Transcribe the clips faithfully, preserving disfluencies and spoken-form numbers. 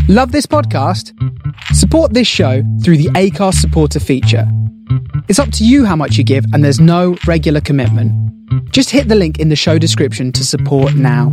Love this podcast? Support this show through the Acast supporter feature. It's up to you how much you give, and there's no regular commitment. Just hit the link in the show description to support now.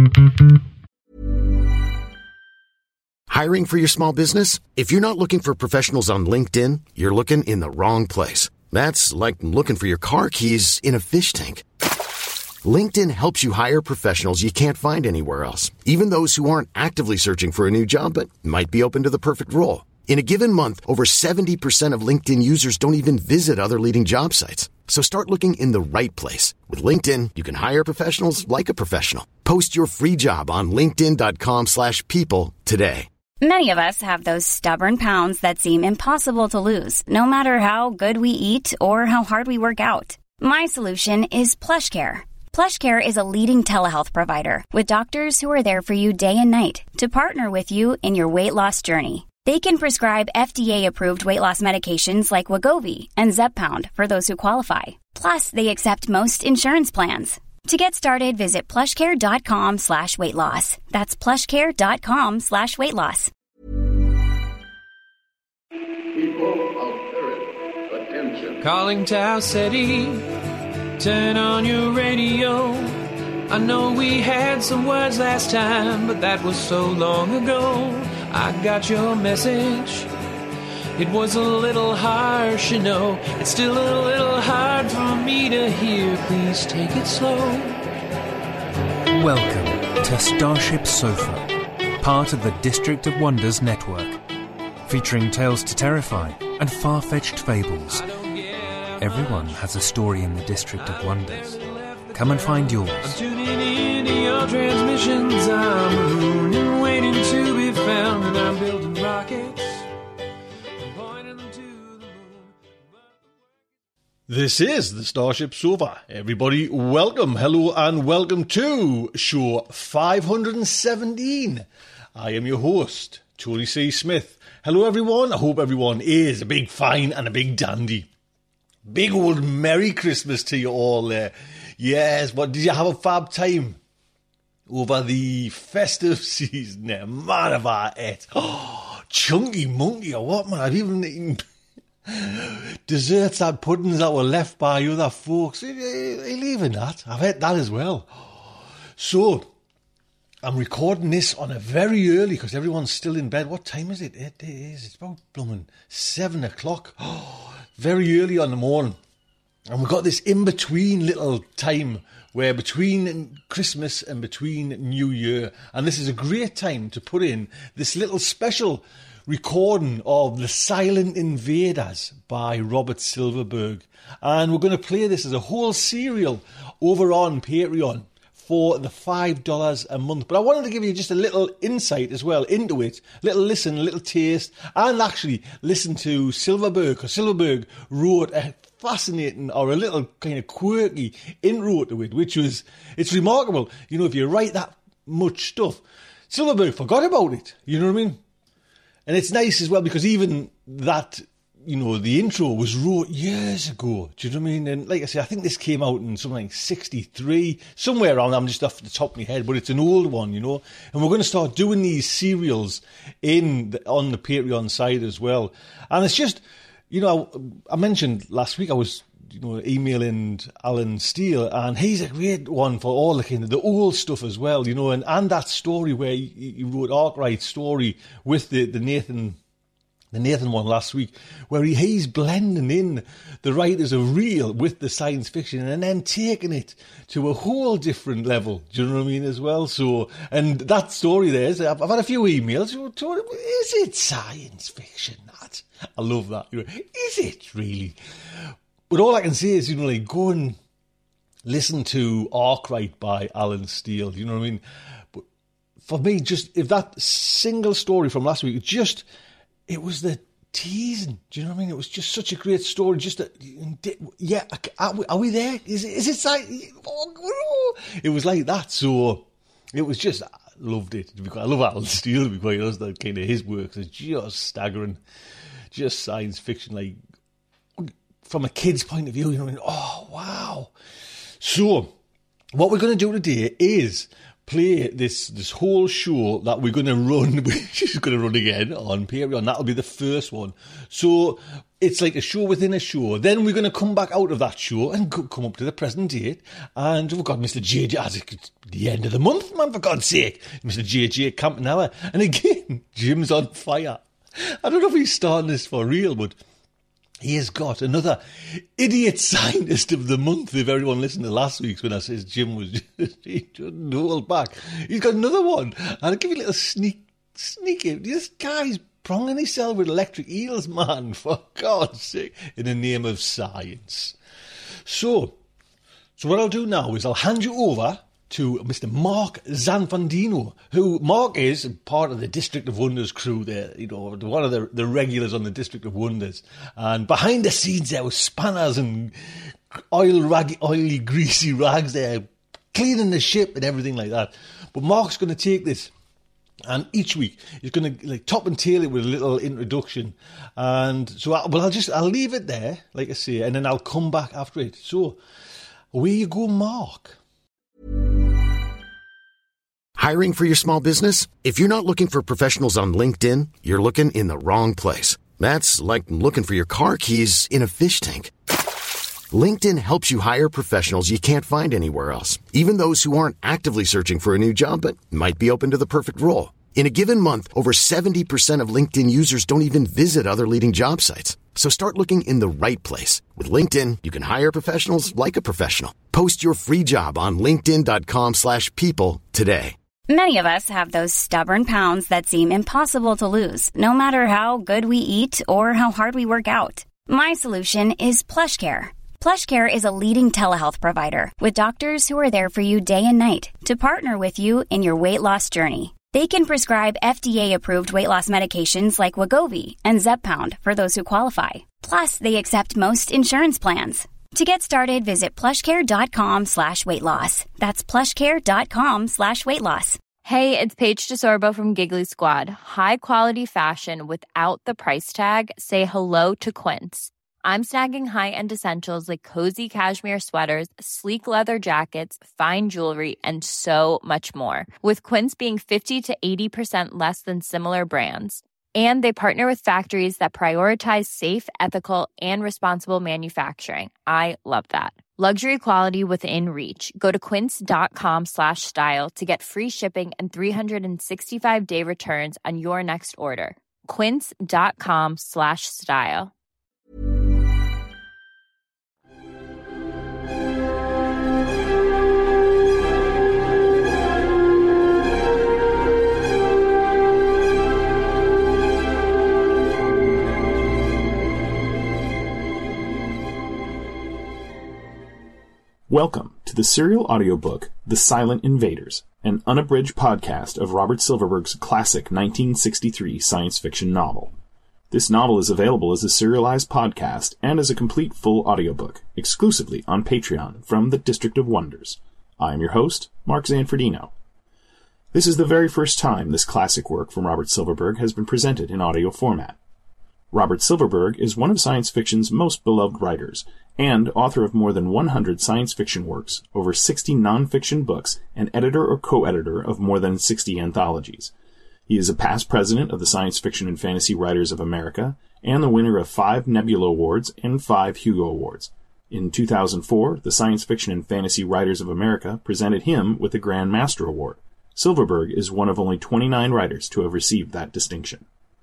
Hiring for your small business? If you're not looking for professionals on LinkedIn, you're looking in the wrong place. That's like looking for your car keys in a fish tank. LinkedIn helps you hire professionals you can't find anywhere else, even those who aren't actively searching for a new job but might be open to the perfect role. In a given month, over seventy percent of LinkedIn users don't even visit other leading job sites. So start looking in the right place. With LinkedIn, you can hire professionals like a professional. Post your free job on linkedin.com slash people today. Many of us have those stubborn pounds that seem impossible to lose, no matter how good we eat or how hard we work out. My solution is PlushCare. PlushCare is a leading telehealth provider with doctors who are there for you day and night to partner with you in your weight loss journey. They can prescribe F D A-approved weight loss medications like Wegovy and Zepbound for those who qualify. Plus, they accept most insurance plans. To get started, visit plushcare.com slash weight loss. That's plushcare.com slash weight loss. People of Earth, attention. Calling Tau City, turn on your radio. I know we had some words last time, but that was so long ago. I got your message. It was a little harsh, you know. It's still a little hard for me to hear. Please take it slow. Welcome to Starship Sofa, part of the District of Wonders network, featuring tales to terrify and far-fetched fables. Everyone has a story in the District of Wonders. Come and find yours. I'm tuning in to your transmissions. I'm marooned and waiting to be found, and I'm building rockets. This is the Starship Sofa. Everybody, welcome, hello, and welcome to show five hundred seventeen. I am your host, Tony C. Smith. Hello, everyone. I hope everyone is a big fine and a big dandy. Big old Merry Christmas to you all there. Yes, but did you have a fab time over the festive season there? Man, have I ate. Oh, chunky monkey or what, man? I've even eaten desserts and puddings that were left by other folks. Are you leaving that? I've had that as well. So, I'm recording this on a very early, because everyone's still in bed. What time is it? It is. It's about blooming seven o'clock. Oh, very early on the morning. And we've got this in-between little time where between Christmas and between New Year. And this is a great time to put in this little special recording of The Silent Invaders by Robert Silverberg. And we're going to play this as a whole serial over on Patreon for the five dollars a month. But I wanted to give you just a little insight as well into it, a little listen, a little taste, and actually listen to Silverberg, because Silverberg wrote a fascinating or a little kind of quirky intro to it, which was, it's remarkable. You know, if you write that much stuff, Silverberg forgot about it, you know what I mean? And it's nice as well, because even that, you know, the intro was wrote years ago. Do you know what I mean? And like I say, I think this came out in something like sixty-three, somewhere around, I'm just off the top of my head, but it's an old one, you know. And we're going to start doing these serials in the, on the Patreon side as well. And it's just, you know, I, I mentioned last week I was, you know, emailing Alan Steele, and he's a great one for all the kind of the old stuff as well, you know, and, and that story where he, he wrote Arkwright's story with the, the Nathan the Nathan one last week, where he, he's blending in the writers of real with the science fiction and then taking it to a whole different level. Do you know what I mean as well? So, and that story there, is, I've, I've had a few emails. Is it science fiction, that? I love that. You know, is it really? But all I can say is, you know, like, go and listen to Arkwright by Alan Steele. You know what I mean? But for me, just, if that single story from last week, just... it was the teasing. Do you know what I mean? It was just such a great story. Just that, yeah, are we, are we there? Is it? Is it like? It was like that. So it was just, I loved it. I love Alan Steele, to be quite honest. That kind of his works is just staggering, just science fiction. Like from a kid's point of view, you know what I mean? Oh wow! So what we're going to do today is play this this whole show that we're going to run, which is going to run again on Patreon. That'll be the first one. So it's like a show within a show. Then we're going to come back out of that show and go, come up to the present date. And we've got Mister J J, it's the end of the month, man, for God's sake. Mister J J Campanella. And again, Jim's on fire. I don't know if he's starting this for real, but he has got another idiot scientist of the month. If everyone listened to last week's when I said Jim was just, he couldn't hold back. He's got another one. And I'll give you a little sneak, sneaky. This guy's pronging himself with electric eels, man, for God's sake, in the name of science. So, so what I'll do now is I'll hand you over to Mister Mark Zanfandino, who Mark is part of the District of Wonders crew there, you know, one of the, the regulars on the District of Wonders. And behind the scenes there was spanners and oil rag, oily, greasy rags there, cleaning the ship and everything like that. But Mark's going to take this, and each week he's going to like top and tail it with a little introduction. And so, I, well, I'll just, I'll leave it there, like I say, and then I'll come back after it. So, away you go, Mark. Hiring for your small business? If you're not looking for professionals on LinkedIn, you're looking in the wrong place. That's like looking for your car keys in a fish tank. LinkedIn helps you hire professionals you can't find anywhere else, even those who aren't actively searching for a new job but might be open to the perfect role. In a given month, over seventy percent of LinkedIn users don't even visit other leading job sites. So start looking in the right place. With LinkedIn, you can hire professionals like a professional. Post your free job on linkedin.com slash people today. Many of us have those stubborn pounds that seem impossible to lose, no matter how good we eat or how hard we work out. My solution is PlushCare. PlushCare is a leading telehealth provider with doctors who are there for you day and night to partner with you in your weight loss journey. They can prescribe F D A-approved weight loss medications like Wegovy and Zepbound for those who qualify. Plus, they accept most insurance plans. To get started, visit plushcare.com slash weight loss. That's plushcare.com slash weight loss. Hey, it's Paige DeSorbo from Giggly Squad. High quality fashion without the price tag. Say hello to Quince. I'm snagging high-end essentials like cozy cashmere sweaters, sleek leather jackets, fine jewelry, and so much more. With Quince being fifty to eighty percent less than similar brands. And they partner with factories that prioritize safe, ethical, and responsible manufacturing. I love that. Luxury quality within reach. Go to quince.com slash style to get free shipping and three sixty-five day returns on your next order. Quince.com slash style. Welcome to the serial audiobook The Silent Invaders, an unabridged podcast of Robert Silverberg's classic nineteen sixty-three science fiction novel. This novel is available as a serialized podcast and as a complete full audiobook, exclusively on Patreon from the District of Wonders. I am your host, Mark Zanfordino. This is the very first time this classic work from Robert Silverberg has been presented in audio format. Robert Silverberg is one of science fiction's most beloved writers, and author of more than one hundred science fiction works, over sixty non-fiction books, and editor or co-editor of more than sixty anthologies. He is a past president of the Science Fiction and Fantasy Writers of America, and the winner of five Nebula Awards and five Hugo Awards. In two thousand four, the Science Fiction and Fantasy Writers of America presented him with the Grand Master Award. Silverberg is one of only twenty-nine writers to have received that distinction.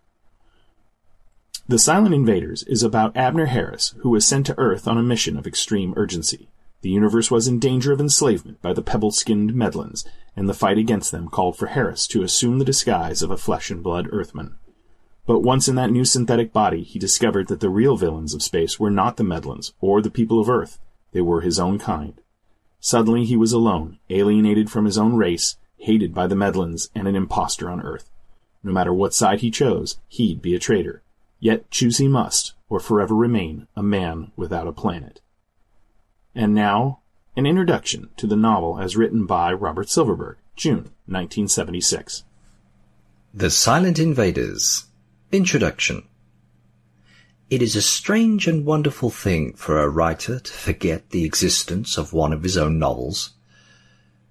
The Silent Invaders is about Abner Harris, who was sent to Earth on a mission of extreme urgency. The universe was in danger of enslavement by the pebble-skinned Medlins, and the fight against them called for Harris to assume the disguise of a flesh-and-blood Earthman. But once in that new synthetic body, he discovered that the real villains of space were not the Medlins, or the people of Earth. They were his own kind. Suddenly he was alone, alienated from his own race, hated by the Medlins, and an imposter on Earth. No matter what side he chose, he'd be a traitor. Yet choose he must, or forever remain a man without a planet. And now, an introduction to the novel as written by Robert Silverberg, June nineteen seventy-six. The Silent Invaders. Introduction. It is a strange and wonderful thing for a writer to forget the existence of one of his own novels.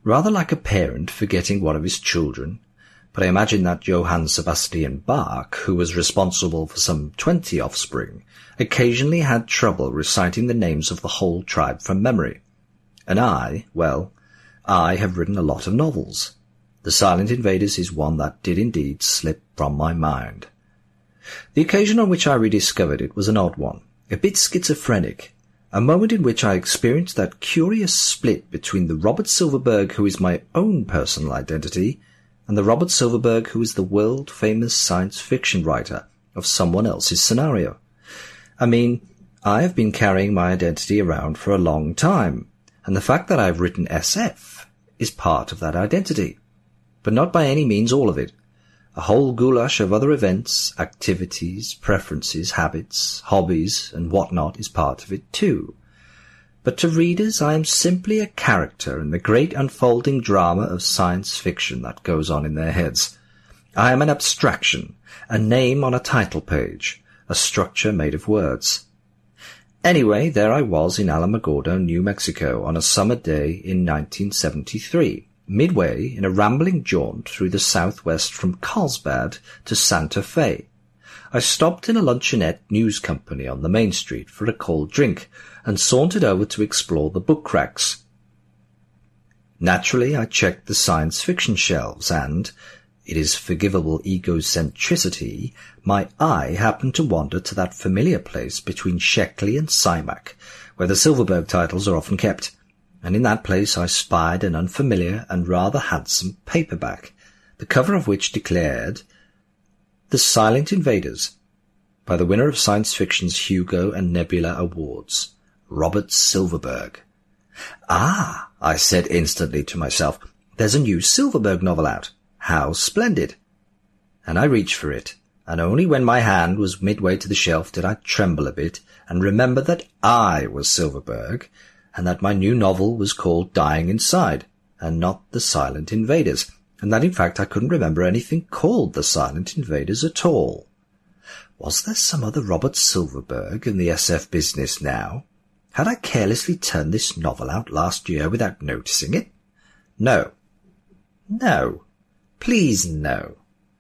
rather like a parent forgetting one of his children, but I imagine that Johann Sebastian Bach, who was responsible for some twenty offspring, occasionally had trouble reciting the names of the whole tribe from memory. And I, well, I have written a lot of novels. The Silent Invaders is one that did indeed slip from my mind. The occasion on which I rediscovered it was an odd one, a bit schizophrenic, a moment in which I experienced that curious split between the Robert Silverberg who is my own personal identity and the Robert Silverberg who is the world-famous science fiction writer of someone else's scenario. I mean, I have been carrying my identity around for a long time, and the fact that I've written S F is part of that identity. But not by any means all of it. A whole goulash of other events, activities, preferences, habits, hobbies, and whatnot is part of it too. But to readers I am simply a character in the great unfolding drama of science fiction that goes on in their heads. I am an abstraction, a name on a title page, a structure made of words. Anyway, there I was in Alamogordo, New Mexico, on a summer day in nineteen seventy-three. Midway in a rambling jaunt through the southwest from Carlsbad to Santa Fe. I stopped in a luncheonette news company on the main street for a cold drink and sauntered over to explore the book racks. Naturally, I checked the science fiction shelves and, it is forgivable egocentricity, my eye happened to wander to that familiar place between Sheckley and Simac, where the Silverberg titles are often kept. And in that place I spied an unfamiliar and rather handsome paperback, the cover of which declared, The Silent Invaders, by the winner of science fiction's Hugo and Nebula Awards, Robert Silverberg. Ah, I said instantly to myself, there's a new Silverberg novel out. How splendid! And I reached for it, and only when my hand was midway to the shelf did I tremble a bit and remember that I was Silverberg, and that my new novel was called Dying Inside, and not The Silent Invaders, and that in fact I couldn't remember anything called The Silent Invaders at all. Was there some other Robert Silverberg in the S F business now? Had I carelessly turned this novel out last year without noticing it? No. No. Please no.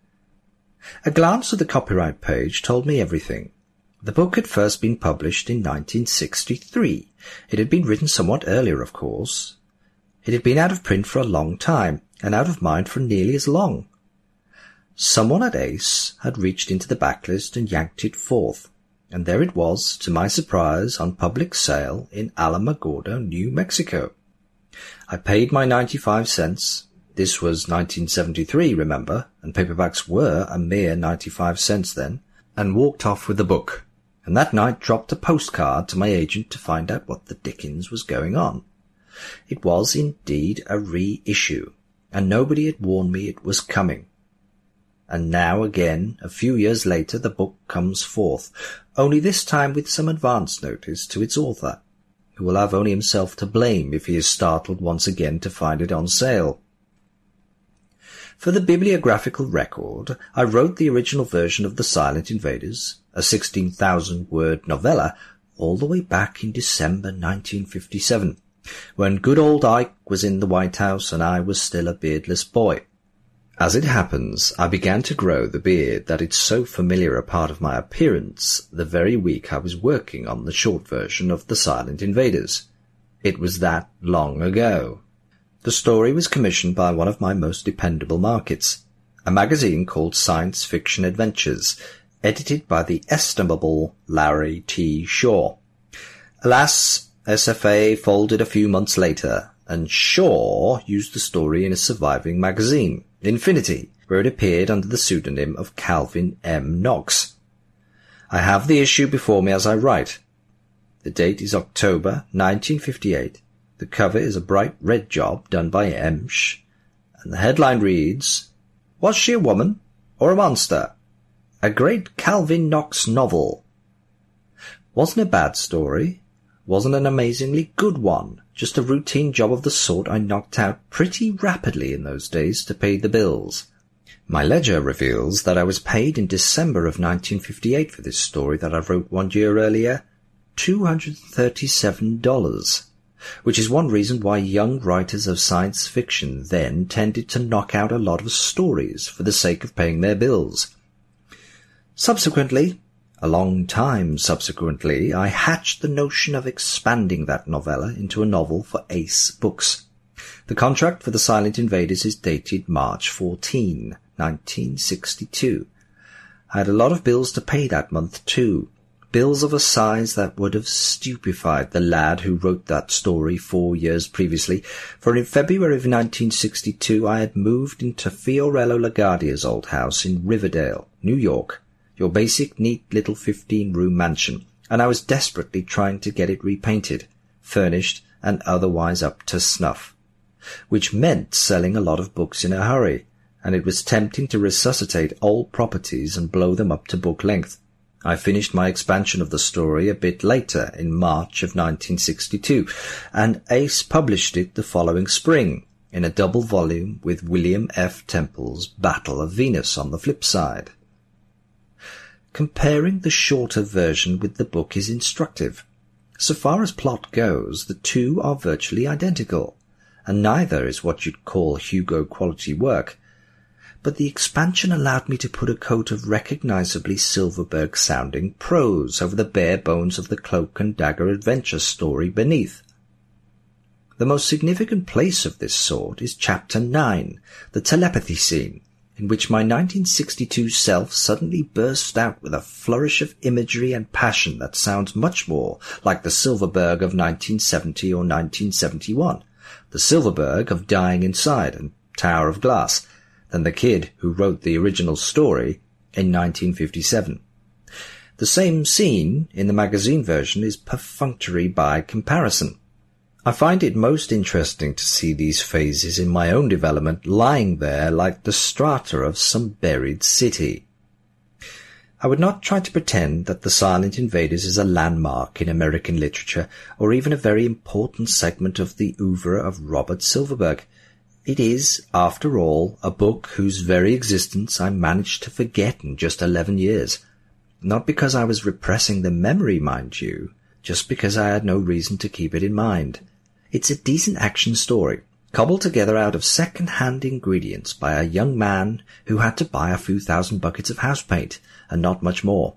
A glance at the copyright page told me everything. The book had first been published in nineteen sixty-three. It had been written somewhat earlier, of course. It had been out of print for a long time, and out of mind for nearly as long. Someone at Ace had reached into the backlist and yanked it forth, and there it was, to my surprise, on public sale in Alamogordo, New Mexico. I paid my ninety-five cents. This was nineteen seventy-three, remember, and paperbacks were a mere ninety-five cents then, and walked off with the book, and that night dropped a postcard to my agent to find out what the dickens was going on. It was indeed a reissue, and nobody had warned me it was coming. And now again, a few years later, the book comes forth, only this time with some advance notice to its author, who will have only himself to blame if he is startled once again to find it on sale. For the bibliographical record, I wrote the original version of The Silent Invaders, a sixteen thousand word novella, all the way back in December nineteen fifty-seven, when good old Ike was in the White House and I was still a beardless boy. As it happens, I began to grow the beard that is so familiar a part of my appearance the very week I was working on the short version of The Silent Invaders. It was that long ago. The story was commissioned by one of my most dependable markets, a magazine called Science Fiction Adventures, edited by the estimable Larry T. Shaw. Alas, S F A folded a few months later, and Shaw used the story in a surviving magazine, Infinity, where it appeared under the pseudonym of Calvin M. Knox. I have the issue before me as I write. The date is October nineteen fifty-eight. The cover is a bright red job done by Emsch, and the headline reads, Was she a woman or a monster? A great Calvin Knox novel. Wasn't a bad story. Wasn't an amazingly good one. Just a routine job of the sort I knocked out pretty rapidly in those days to pay the bills. My ledger reveals that I was paid in December of nineteen fifty-eight for this story that I wrote one year earlier, two hundred thirty-seven dollars. which is one reason why young writers of science fiction then tended to knock out a lot of stories for the sake of paying their bills. Subsequently, a long time subsequently, I hatched the notion of expanding that novella into a novel for Ace Books. The contract for The Silent Invaders is dated March fourteenth, nineteen sixty-two. I had a lot of bills to pay that month too, bills of a size that would have stupefied the lad who wrote that story four years previously, for in February of nineteen sixty-two I had moved into Fiorello LaGuardia's old house in Riverdale, New York, your basic, neat little fifteen-room mansion, and I was desperately trying to get it repainted, furnished, and otherwise up to snuff, which meant selling a lot of books in a hurry, and it was tempting to resuscitate old properties and blow them up to book length. I finished my expansion of the story a bit later, in March of nineteen sixty-two, and Ace published it the following spring, in a double volume with William F. Temple's Battle of Venus on the flip side. Comparing the shorter version with the book is instructive. So far as plot goes, the two are virtually identical, and neither is what you'd call Hugo-quality work. But the expansion allowed me to put a coat of recognizably Silverberg-sounding prose over the bare bones of the Cloak and Dagger adventure story beneath. The most significant place of this sort is Chapter nine, the telepathy scene, in which my nineteen sixty-two self suddenly burst out with a flourish of imagery and passion that sounds much more like the Silverberg of nineteen seventy or nineteen seventy-one, the Silverberg of Dying Inside and Tower of Glass, than the kid who wrote the original story in nineteen fifty-seven. The same scene in the magazine version is perfunctory by comparison. I find it most interesting to see these phases in my own development lying there like the strata of some buried city. I would not try to pretend that The Silent Invaders is a landmark in American literature, or even a very important segment of the oeuvre of Robert Silverberg. It is, after all, a book whose very existence I managed to forget in just eleven years. Not because I was repressing the memory, mind you, just because I had no reason to keep it in mind. It's a decent action story, cobbled together out of second-hand ingredients by a young man who had to buy a few thousand buckets of house paint, and not much more.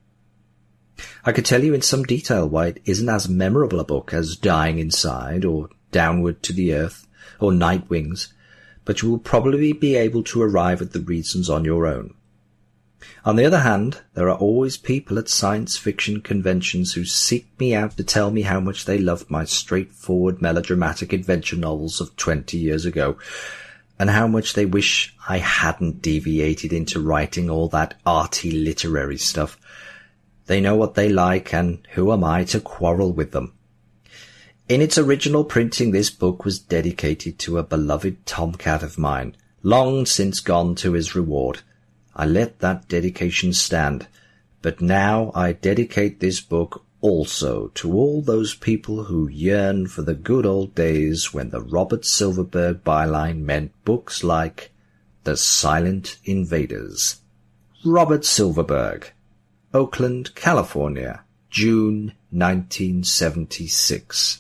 I could tell you in some detail why it isn't as memorable a book as Dying Inside, or Downward to the Earth, or Night Wings, but you will probably be able to arrive at the reasons on your own. On the other hand, there are always people at science fiction conventions who seek me out to tell me how much they loved my straightforward melodramatic adventure novels of twenty years ago, and how much they wish I hadn't deviated into writing all that arty literary stuff. They know what they like, and who am I to quarrel with them? In its original printing, this book was dedicated to a beloved tomcat of mine, long since gone to his reward. I let that dedication stand, but now I dedicate this book also to all those people who yearn for the good old days when the Robert Silverberg byline meant books like The Silent Invaders. Robert Silverberg, Oakland, California, June nineteen seventy-six.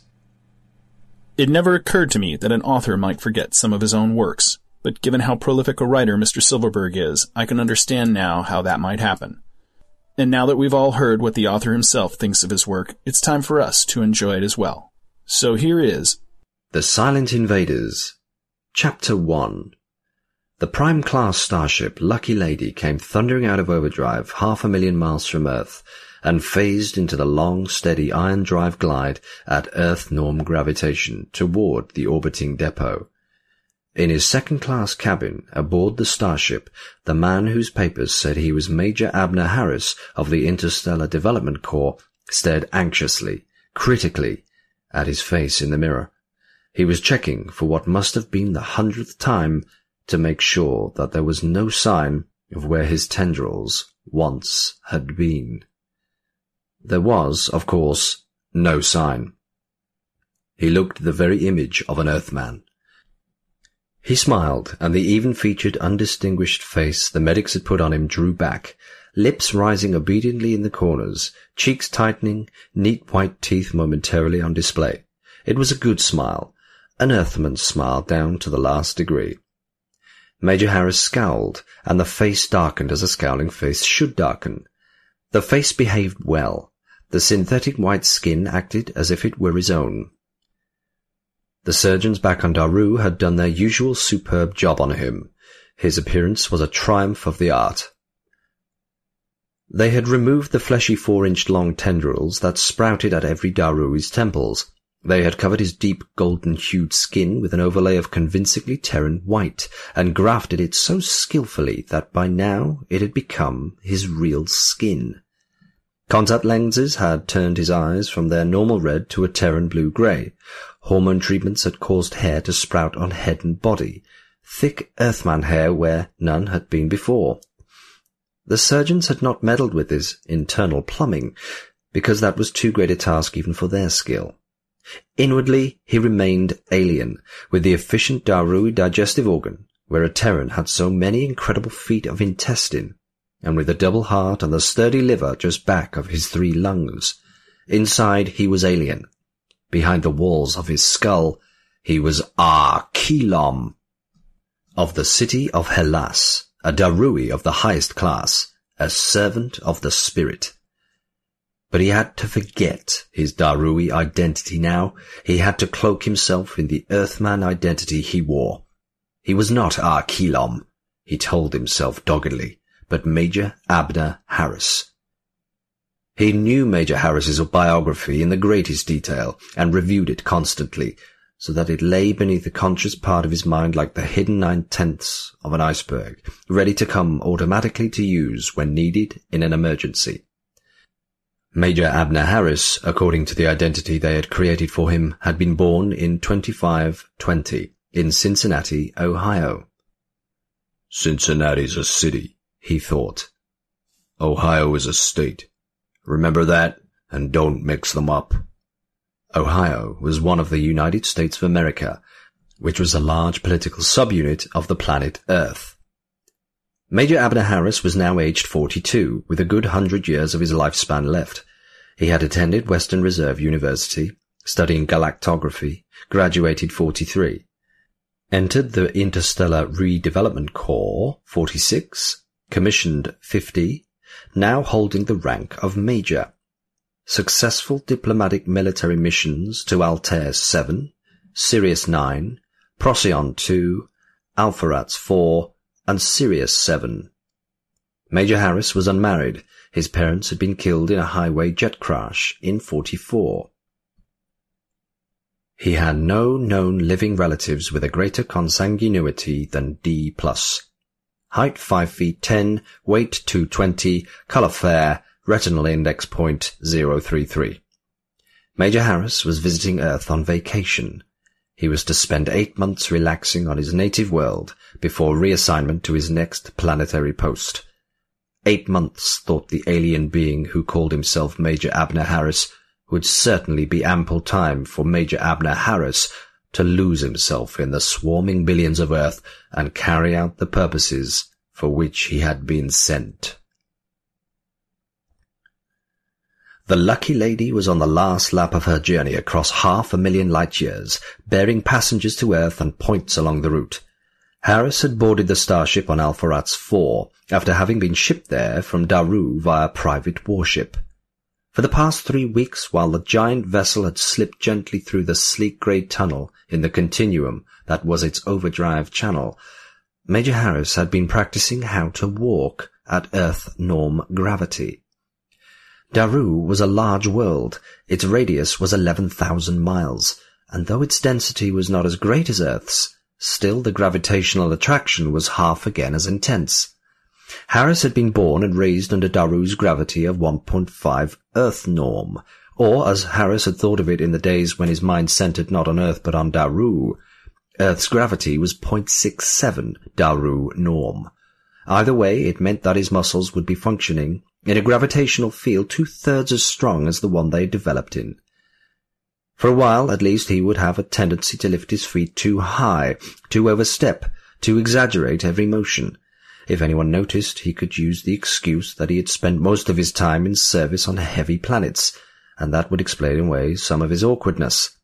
It never occurred to me that an author might forget some of his own works, but given how prolific a writer Mister Silverberg is, I can understand now how that might happen. And now that we've all heard what the author himself thinks of his work, it's time for us to enjoy it as well. So here is The Silent Invaders, Chapter one. The prime-class starship Lucky Lady came thundering out of overdrive half a million miles from Earth and phased into the long, steady iron drive glide at Earth-norm gravitation toward the orbiting depot. In his second-class cabin aboard the starship, the man whose papers said he was Major Abner Harris of the Interstellar Development Corps stared anxiously, critically, at his face in the mirror. He was checking for what must have been the hundredth time to make sure that there was no sign of where his tendrils once had been. There was, of course, no sign. He looked the very image of an Earthman. He smiled, and the even-featured, undistinguished face the medics had put on him drew back, lips rising obediently in the corners, cheeks tightening, neat white teeth momentarily on display. It was a good smile, an Earthman's smile down to the last degree. Major Harris scowled, and the face darkened as a scowling face should darken. The face behaved well. The synthetic white skin acted as if it were his own. The surgeons back on Daru had done their usual superb job on him. His appearance was a triumph of the art. They had removed the fleshy four-inch-long tendrils that sprouted at every Darui's temples. They had covered his deep golden-hued skin with an overlay of convincingly Terran white, and grafted it so skillfully that by now it had become his real skin. Contact lenses had turned his eyes from their normal red to a Terran blue-grey. Hormone treatments had caused hair to sprout on head and body, thick Earthman hair where none had been before. The surgeons had not meddled with his internal plumbing, because that was too great a task even for their skill. Inwardly, he remained alien, with the efficient Darui digestive organ, where a Terran had so many incredible feet of intestine, and with a double heart and the sturdy liver just back of his three lungs. Inside, he was alien. Behind the walls of his skull, he was Ar-Kilom, of the city of Hellas, a Darui of the highest class, a servant of the spirit. But he had to forget his Darui identity now. He had to cloak himself in the Earthman identity he wore. He was not Ar-Kilom, he told himself doggedly, but Major Abner Harris. He knew Major Harris's biography in the greatest detail, and reviewed it constantly, so that it lay beneath the conscious part of his mind like the hidden nine-tenths of an iceberg, ready to come automatically to use when needed in an emergency. Major Abner Harris, according to the identity they had created for him, had been born in twenty-five twenty in Cincinnati, Ohio. Cincinnati's a city, he thought. Ohio is a state. Remember that, and don't mix them up. Ohio was one of the United States of America, which was a large political subunit of the planet Earth. Major Abner Harris was now aged forty-two, with a good hundred years of his lifespan left. He had attended Western Reserve University, studying galactography, graduated forty-three. Entered the Interstellar Redevelopment Corps, forty-six, commissioned fifty, now holding the rank of Major. Successful diplomatic military missions to Altair seven, Sirius nine, Procyon two, Alpheratz four, and Sirius seven. Major Harris was unmarried. His parents had been killed in a highway jet crash in forty-four. He had no known living relatives with a greater consanguinity than D plus. Height five feet ten, weight two twenty, color fair, retinal index point zero three three. Major Harris was visiting Earth on vacation. He was to spend eight months relaxing on his native world before reassignment to his next planetary post. Eight months, thought the alien being who called himself Major Abner Harris, would certainly be ample time for Major Abner Harris to lose himself in the swarming billions of Earth and carry out the purposes for which he had been sent. The lucky lady was on the last lap of her journey across half a million light-years, bearing passengers to Earth and points along the route. Harris had boarded the starship on Alpheratz four, after having been shipped there from Daru via private warship. For the past three weeks, while the giant vessel had slipped gently through the sleek grey tunnel in the continuum that was its overdrive channel, Major Harris had been practicing how to walk at Earth norm gravity. Daru was a large world. Its radius was eleven thousand miles, and though its density was not as great as Earth's, still the gravitational attraction was half again as intense. Harris had been born and raised under Daru's gravity of one point five Earth norm, or as Harris had thought of it in the days when his mind centered not on Earth but on Daru, Earth's gravity was zero point six seven Daru norm. Either way, it meant that his muscles would be functioning in a gravitational field two-thirds as strong as the one they had developed in. For a while, at least, he would have a tendency to lift his feet too high, to overstep, to exaggerate every motion. If anyone noticed, he could use the excuse that he had spent most of his time in service on heavy planets, and that would explain away some of his awkwardness.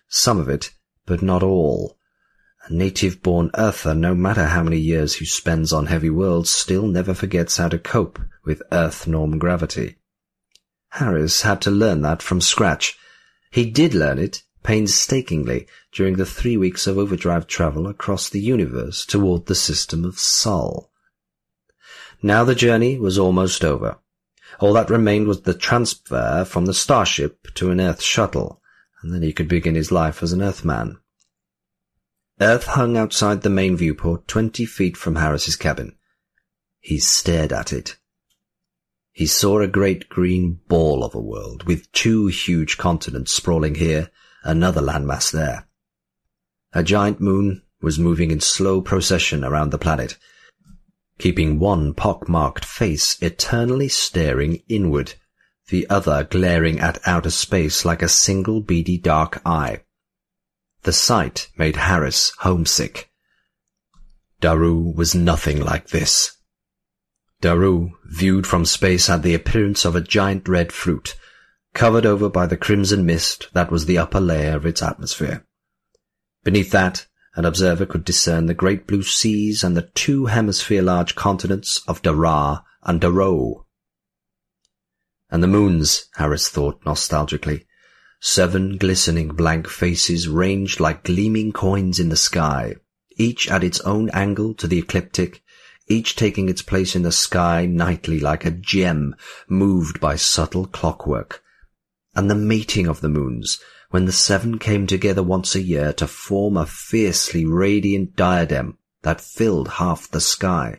some of it, but not all. A native-born Earther, no matter how many years he spends on heavy worlds, still never forgets how to cope with Earth norm gravity. Harris had to learn that from scratch. He did learn it painstakingly during the three weeks of overdrive travel across the universe toward the system of Sol. Now the journey was almost over. All that remained was the transfer from the starship to an Earth shuttle, and then he could begin his life as an Earthman. Earth hung outside the main viewport twenty feet from Harris's cabin. He stared at it. He saw a great green ball of a world, with two huge continents sprawling here, another landmass there. A giant moon was moving in slow procession around the planet, keeping one pock-marked face eternally staring inward, the other glaring at outer space like a single beady dark eye. The sight made Harris homesick. Daru was nothing like this. Daru, viewed from space, had the appearance of a giant red fruit, covered over by the crimson mist that was the upper layer of its atmosphere. Beneath that, an observer could discern the great blue seas and the two hemisphere-large continents of Dara and Daro. And the moons, Harris thought nostalgically. Seven glistening blank faces ranged like gleaming coins in the sky, each at its own angle to the ecliptic, each taking its place in the sky nightly like a gem moved by subtle clockwork. And the mating of the moons, when the seven came together once a year to form a fiercely radiant diadem that filled half the sky.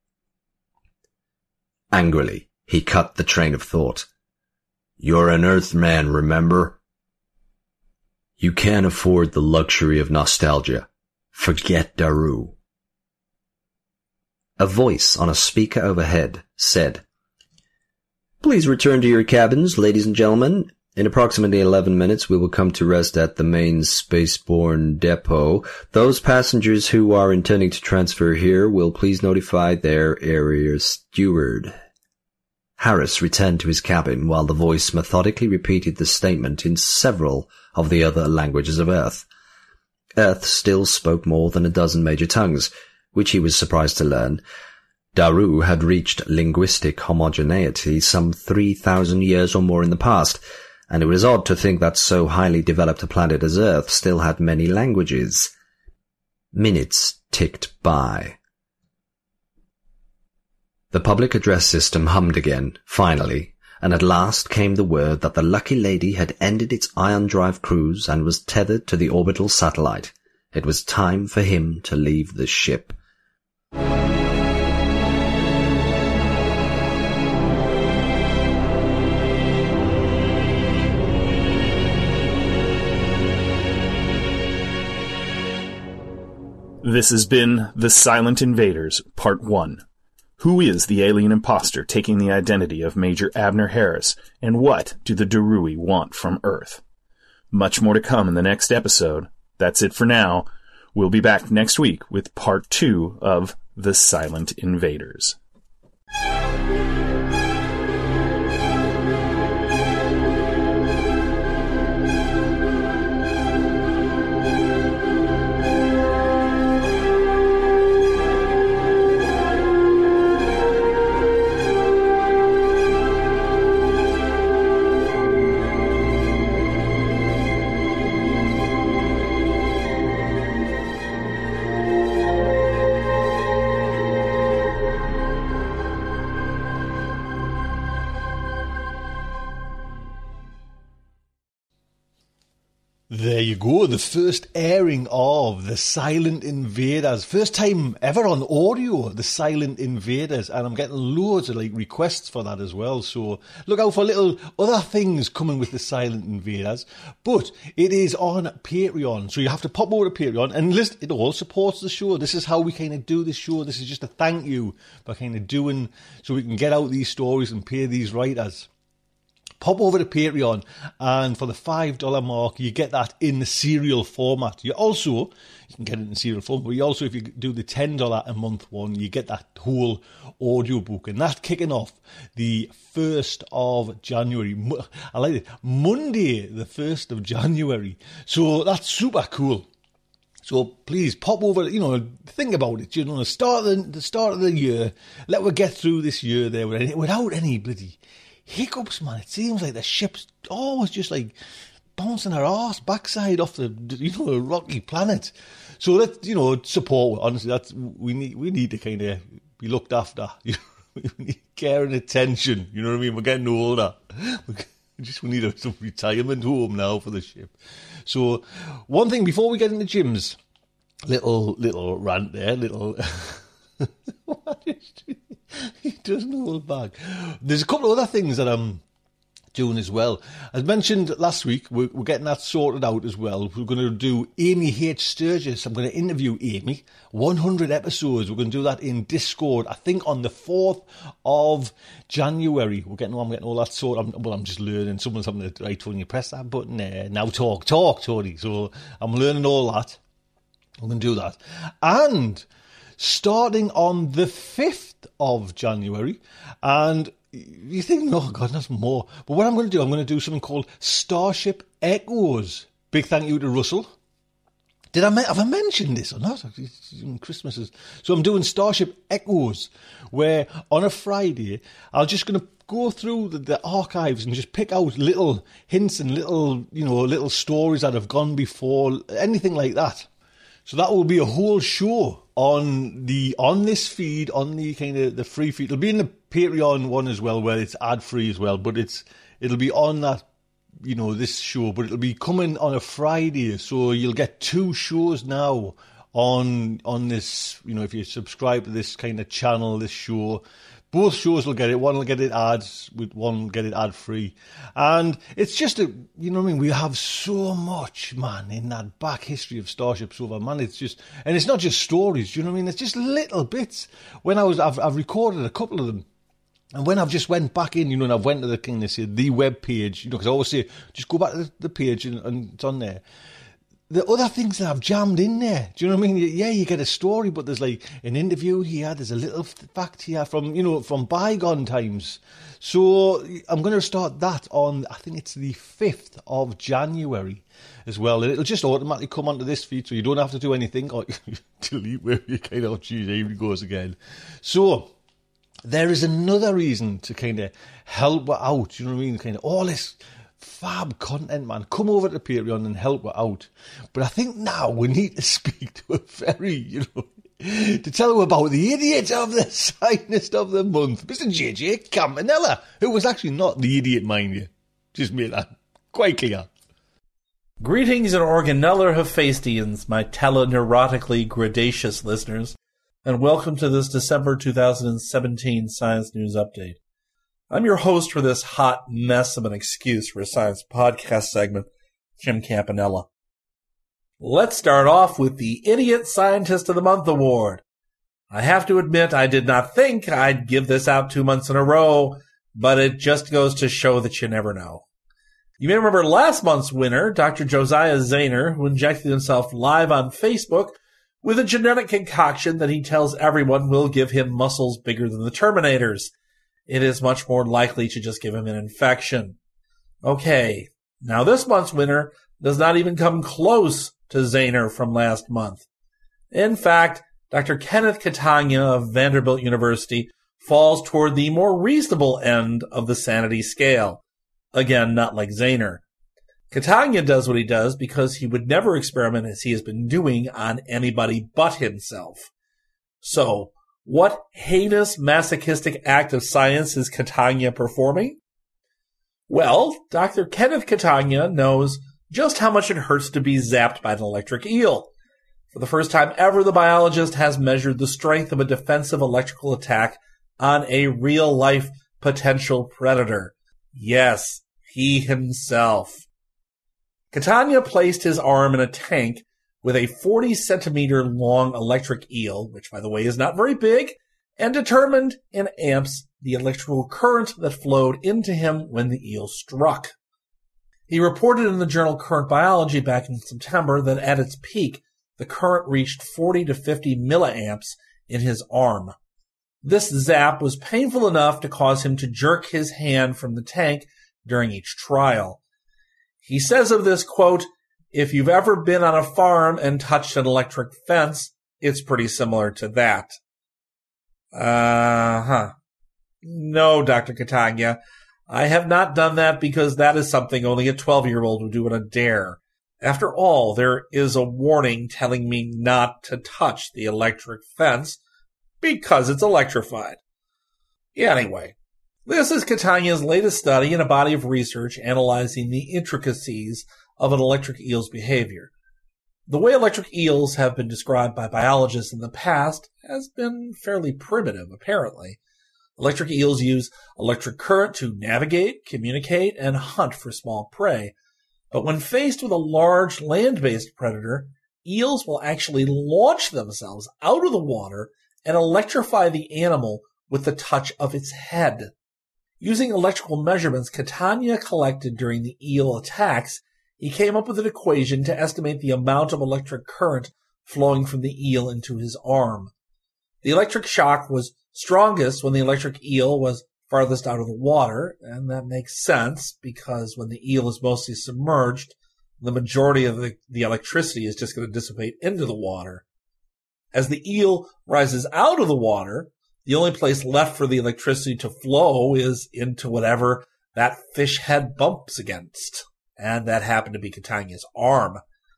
Angrily, he cut the train of thought. "You're an Earthman, remember? You can't afford the luxury of nostalgia. Forget Daru." A voice on a speaker overhead said, "Please return to your cabins, ladies and gentlemen. In approximately eleven minutes we will come to rest at the main spaceborne depot. Those passengers who are intending to transfer here will please notify their area steward." Harris returned to his cabin while the voice methodically repeated the statement in several of the other languages of Earth. Earth still spoke more than a dozen major tongues, which he was surprised to learn. Daru had reached linguistic homogeneity some three thousand years or more in the past, and it was odd to think that so highly developed a planet as Earth still had many languages. Minutes ticked by. The public address system hummed again, finally, and at last came the word that the Lucky Lady had ended its ion drive cruise and was tethered to the orbital satellite. It was time for him to leave the ship. This has been The Silent Invaders, Part one. Who is the alien imposter taking the identity of Major Abner Harris, and what do the Darui want from Earth? Much more to come in the next episode. That's it for now. We'll be back next week with Part two of The Silent Invaders. There you go, the first airing of The Silent Invaders. First time ever on audio, The Silent Invaders. And I'm getting loads of like requests for that as well. So look out for little other things coming with The Silent Invaders. But it is on Patreon. So you have to pop over to Patreon and list. It all supports the show. This is how we kind of do this show. This is just a thank you for kind of doing, so we can get out these stories and pay these writers. pop over to Patreon, and for the five dollars mark, you get that in the serial format. You also, you can get it in serial format, but you also, if you do the ten dollars a month one, you get that whole audiobook, and that's kicking off the first of January. I like it. Monday, the first of January. So that's super cool. So please pop over, you know, think about it. You know, the start of the, the start of the year, let us get through this year there without any bloody hiccups, man. It seems like the ship's always just like bouncing her arse backside off the, you know, the rocky planet. So let's, you know, support. Honestly, that's we need. We need to kind of be looked after. You know, we need care and attention. You know what I mean? We're getting older. We just we need a some retirement home now for the ship. So, one thing before we get into Jim's little little rant there, little what is he doesn't hold back. There's a couple of other things that I'm doing as well. As mentioned last week, we're, we're getting that sorted out as well. We're going to do Amy H. Sturgis. I'm going to interview Amy. one hundred episodes. We're going to do that in Discord. I think on the fourth of January. We're getting, I'm getting all that sorted. I'm, well, I'm just learning. Someone's having to, right, Tony, press that button there. Now talk, talk, Tony. So I'm learning all that. We're going to do that. And starting on the fifth of January, and you think, oh God, that's more. But what I'm going to do, I'm going to do something called Starship Echoes. Big thank you to Russell. Did I have I mentioned this or not? Christmas is so I'm doing Starship Echoes, where on a Friday I'm just going to go through the, the archives and just pick out little hints and little, you know, little stories that have gone before, anything like that. So that will be a whole show on the on this feed, on the kind of the free feed. It'll be in the Patreon one as well, where it's ad free as well. But it's it'll be on that, you know, this show. But it'll be coming on a Friday, so you'll get two shows now on on this. You know, if you subscribe to this kind of channel, this show. Both shows will get it. One will get it ads, with one will get it ad free. And it's just a, you know what I mean? We have so much, man, in that back history of Starship Sofa, man. It's just, and it's not just stories, you know what I mean? It's just little bits. When I was, I've, I've recorded a couple of them. And when I've just went back in, you know, and I've went to the kind of say, the web page, you know, because I always say, just go back to the, the page and, and it's on there. The other things that I've jammed in there, do you know what I mean? Yeah, you get a story, but there's like an interview here, there's a little fact here from, you know, from bygone times. So I'm going to start that on, I think it's the fifth of January as well. And it'll just automatically come onto this feed, so you don't have to do anything. Or delete where you kind of, geez, here he goes again. So there is another reason to kind of help her out, you know what I mean? Kind of all this fab content, man. Come over to Patreon and help her out. But I think now we need to speak to a very, you know, to tell her about the idiot of the Scientist of the Month, Mister J J Campanella, who was actually not the idiot, mind you. Just made that quite clear. Greetings and organellar Hephaestians, my teleneurotically gradacious listeners, and welcome to this December two thousand seventeen Science News Update. I'm your host for this hot mess of an excuse for a science podcast segment, Jim Campanella. Let's start off with the Idiot Scientist of the Month Award. I have to admit I did not think I'd give this out two months in a row, but it just goes to show that you never know. You may remember last month's winner, Doctor Josiah Zahner, who injected himself live on Facebook with a genetic concoction that he tells everyone will give him muscles bigger than the Terminator's. It is much more likely to just give him an infection. Okay, now this month's winner does not even come close to Zahner from last month. In fact, Doctor Kenneth Catania of Vanderbilt University falls toward the more reasonable end of the sanity scale. Again, not like Zahner. Catania does what he does because he would never experiment as he has been doing on anybody but himself. So, what heinous masochistic act of science is Catania performing? Well, Doctor Kenneth Catania knows just how much it hurts to be zapped by an electric eel. For the first time ever, the biologist has measured the strength of a defensive electrical attack on a real-life potential predator. Yes, he himself. Catania placed his arm in a tank with a forty centimeter long electric eel, which by the way is not very big, and determined in amps the electrical current that flowed into him when the eel struck. He reported in the journal Current Biology back in September that at its peak, the current reached forty to fifty milliamps in his arm. This zap was painful enough to cause him to jerk his hand from the tank during each trial. He says of this, quote, "If you've ever been on a farm and touched an electric fence, it's pretty similar to that." Uh-huh. No, Doctor Catania, I have not done that because that is something only a twelve-year-old would do on a dare. After all, there is a warning telling me not to touch the electric fence because it's electrified. Yeah, anyway, this is Catania's latest study in a body of research analyzing the intricacies of an electric eel's behavior. The way electric eels have been described by biologists in the past has been fairly primitive, apparently. Electric eels use electric current to navigate, communicate, and hunt for small prey. But when faced with a large land-based predator, eels will actually launch themselves out of the water and electrify the animal with the touch of its head. Using electrical measurements Catania collected during the eel attacks, he came up with an equation to estimate the amount of electric current flowing from the eel into his arm. The electric shock was strongest when the electric eel was farthest out of the water, and that makes sense because when the eel is mostly submerged, the majority of the, the electricity is just going to dissipate into the water. As the eel rises out of the water, the only place left for the electricity to flow is into whatever that fish head bumps against. And that happened to be Catania's arm.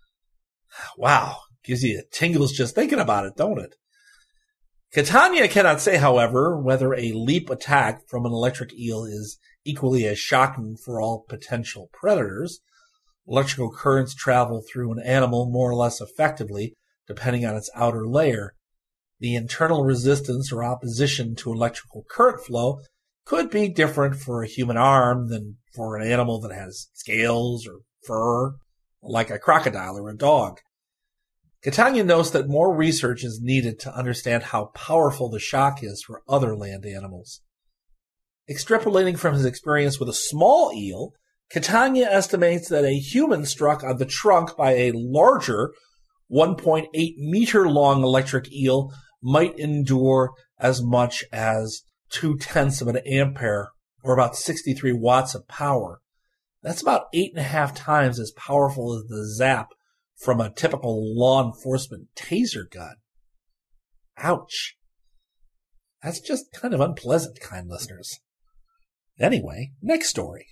Wow, gives you tingles just thinking about it, don't it? Catania cannot say, however, whether a leap attack from an electric eel is equally as shocking for all potential predators. Electrical currents travel through an animal more or less effectively, depending on its outer layer. The internal resistance or opposition to electrical current flow could be different for a human arm than for an animal that has scales or fur, like a crocodile or a dog. Catania notes that more research is needed to understand how powerful the shock is for other land animals. Extrapolating from his experience with a small eel, Catania estimates that a human struck on the trunk by a larger one point eight meter long electric eel might endure as much as two-tenths of an ampere, or about sixty-three watts of power. That's about eight and a half times as powerful as the zap from a typical law enforcement taser gun. Ouch. That's just kind of unpleasant, kind listeners. Anyway, next story.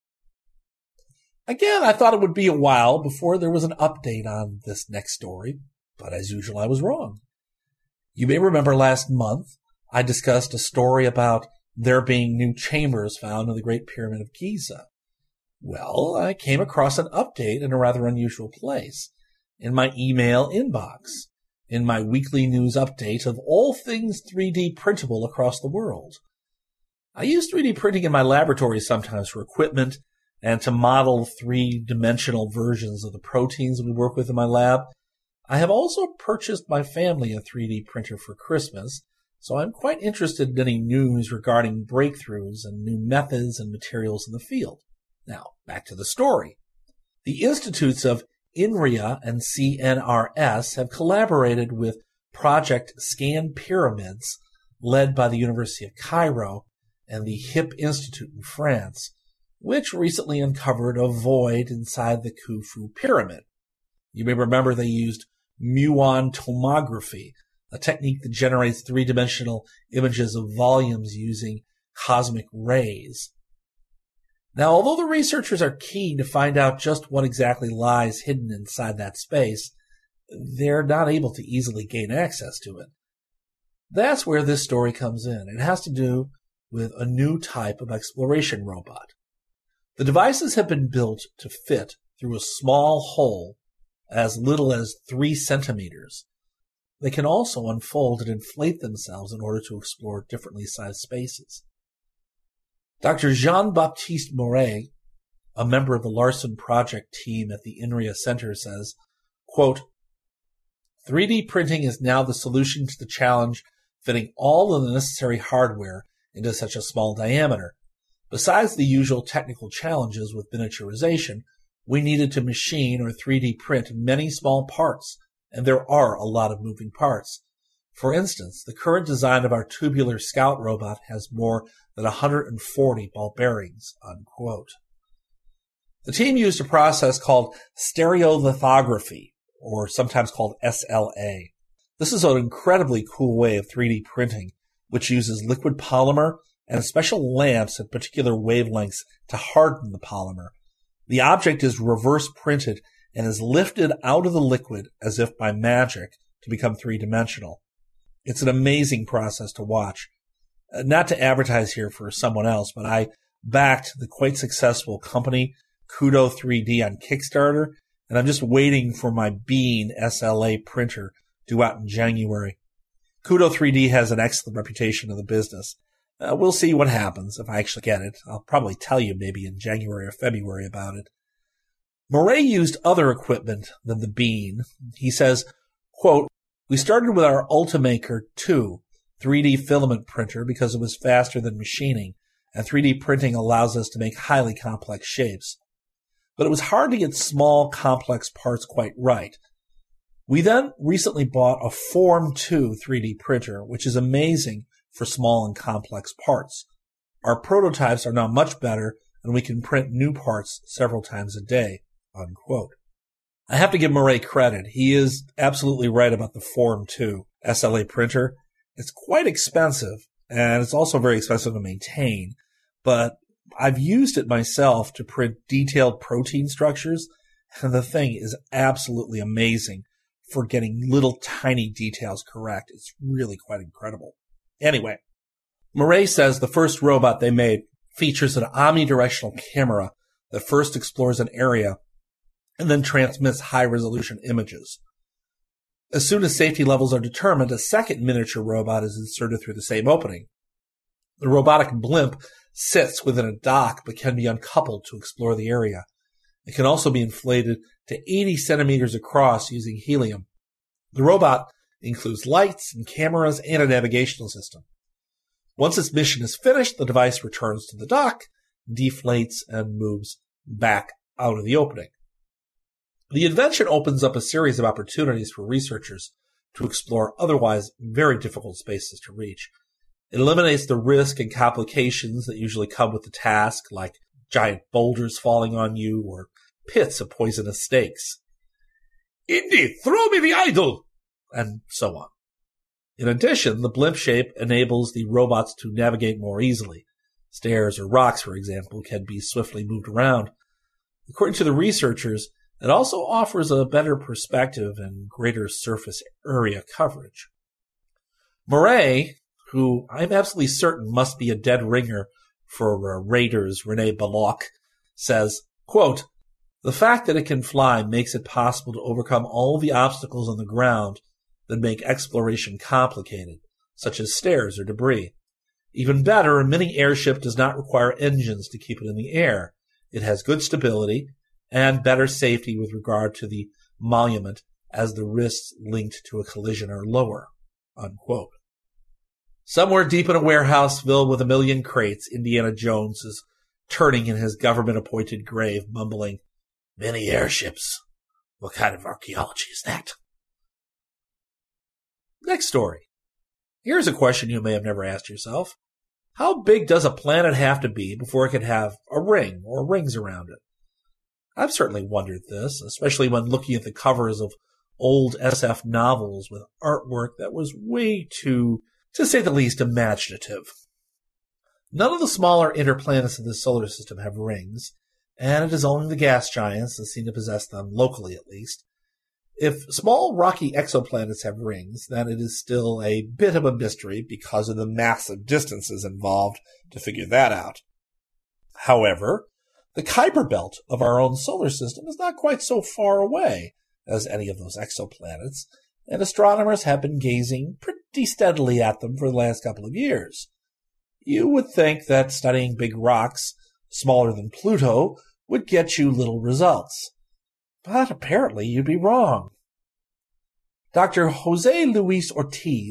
Again, I thought it would be a while before there was an update on this next story, but as usual, I was wrong. You may remember last month, I discussed a story about there being new chambers found in the Great Pyramid of Giza. Well, I came across an update in a rather unusual place, in my email inbox, in my weekly news update of all things three D printable across the world. I use three D printing in my laboratory sometimes for equipment and to model three-dimensional versions of the proteins we work with in my lab. I have also purchased my family a three D printer for Christmas, so I'm quite interested in any news regarding breakthroughs and new methods and materials in the field. Now, back to the story. The institutes of INRIA and C N R S have collaborated with Project Scan Pyramids, led by the University of Cairo and the HIP Institute in France, which recently uncovered a void inside the Khufu pyramid. You may remember they used muon tomography, a technique that generates three-dimensional images of volumes using cosmic rays. Now, although the researchers are keen to find out just what exactly lies hidden inside that space, they're not able to easily gain access to it. That's where this story comes in. It has to do with a new type of exploration robot. The devices have been built to fit through a small hole as little as three centimeters. They can also unfold and inflate themselves in order to explore differently sized spaces. Doctor Jean-Baptiste Moret, a member of the Larson Project team at the INRIA Center, says, quote, three D printing is now the solution to the challenge fitting all of the necessary hardware into such a small diameter. Besides the usual technical challenges with miniaturization, we needed to machine or three D print many small parts, and there are a lot of moving parts. For instance, the current design of our tubular scout robot has more than one hundred forty ball bearings, unquote. The team used a process called stereolithography, or sometimes called S L A. This is an incredibly cool way of three D printing, which uses liquid polymer and special lamps at particular wavelengths to harden the polymer. The object is reverse printed and is lifted out of the liquid as if by magic to become three-dimensional. It's an amazing process to watch. Uh, not to advertise here for someone else, but I backed the quite successful company Kudo three D on Kickstarter, and I'm just waiting for my Bean S L A printer due out in January. Kudo three D has an excellent reputation in the business. Uh, we'll see what happens if I actually get it. I'll probably tell you maybe in January or February about it. Moray used other equipment than the Bean. He says, quote, "We started with our Ultimaker two three D filament printer because it was faster than machining, and three D printing allows us to make highly complex shapes. But it was hard to get small, complex parts quite right. We then recently bought a Form two three D printer, which is amazing for small and complex parts. Our prototypes are now much better, and we can print new parts several times a day," unquote. I have to give Moray credit. He is absolutely right about the Form two S L A printer. It's quite expensive, and it's also very expensive to maintain, but I've used it myself to print detailed protein structures, and the thing is absolutely amazing for getting little tiny details correct. It's really quite incredible. Anyway, Moray says the first robot they made features an omnidirectional camera that first explores an area and then transmits high-resolution images. As soon as safety levels are determined, a second miniature robot is inserted through the same opening. The robotic blimp sits within a dock but can be uncoupled to explore the area. It can also be inflated to eighty centimeters across using helium. The robot includes lights and cameras and a navigational system. Once its mission is finished, the device returns to the dock, deflates, and moves back out of the opening. The invention opens up a series of opportunities for researchers to explore otherwise very difficult spaces to reach. It eliminates the risk and complications that usually come with the task, like giant boulders falling on you or pits of poisonous snakes. "Indy, throw me the idol!" and so on. In addition, the blimp shape enables the robots to navigate more easily. Stairs or rocks, for example, can be swiftly moved around. According to the researchers, it also offers a better perspective and greater surface area coverage. Moray, who I'm absolutely certain must be a dead ringer for uh, Raiders Rene Belloc, says, quote, "The fact that it can fly makes it possible to overcome all the obstacles on the ground that make exploration complicated, such as stairs or debris. Even better, a mini airship does not require engines to keep it in the air. It has good stability and better safety with regard to the monument, as the risks linked to a collision are lower," unquote. Somewhere deep in a warehouse filled with a million crates, Indiana Jones is turning in his government-appointed grave, mumbling, "Mini airships. What kind of archaeology is that?" Next story. Here's a question you may have never asked yourself. How big does a planet have to be before it can have a ring or rings around it? I've certainly wondered this, especially when looking at the covers of old S F novels with artwork that was way too, to say the least, imaginative. None of the smaller inner planets of the solar system have rings, and it is only the gas giants that seem to possess them, locally at least. If small rocky exoplanets have rings, then it is still a bit of a mystery because of the massive distances involved to figure that out. However, the Kuiper belt of our own solar system is not quite so far away as any of those exoplanets, and astronomers have been gazing pretty steadily at them for the last couple of years. You would think that studying big rocks smaller than Pluto would get you little results. But apparently you'd be wrong. Doctor Jose Luis Ortiz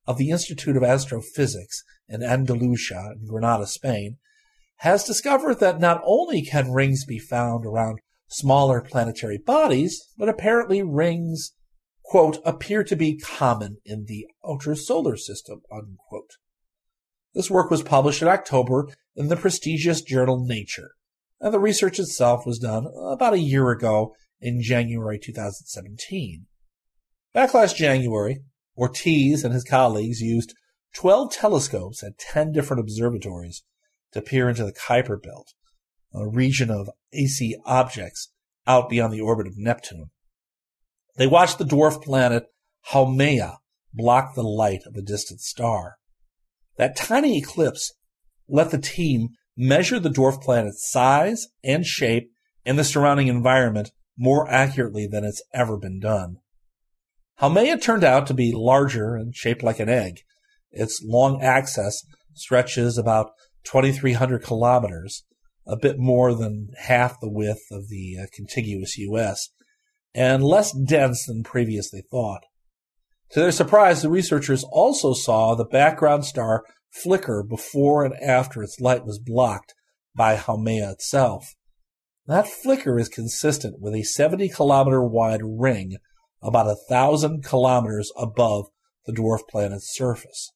of the Institute of Astrophysics in Andalusia in Granada, Spain, has discovered that not only can rings be found around smaller planetary bodies, but apparently rings, quote, appear to be common in the outer solar system, unquote. This work was published in October in the prestigious journal Nature, and the research itself was done about a year ago in January two thousand seventeen. Back last January, Ortiz and his colleagues used twelve telescopes at ten different observatories to peer into the Kuiper Belt, a region of icy objects out beyond the orbit of Neptune. They watched the dwarf planet Haumea block the light of a distant star. That tiny eclipse let the team measure the dwarf planet's size and shape and the surrounding environment more accurately than it's ever been done. Haumea turned out to be larger and shaped like an egg. Its long axis stretches about twenty-three hundred kilometers, a bit more than half the width of the uh, contiguous U S, and less dense than previously thought. To their surprise, the researchers also saw the background star flicker before and after its light was blocked by Haumea itself. That flicker is consistent with a seventy kilometer wide ring about a thousand kilometers above the dwarf planet's surface.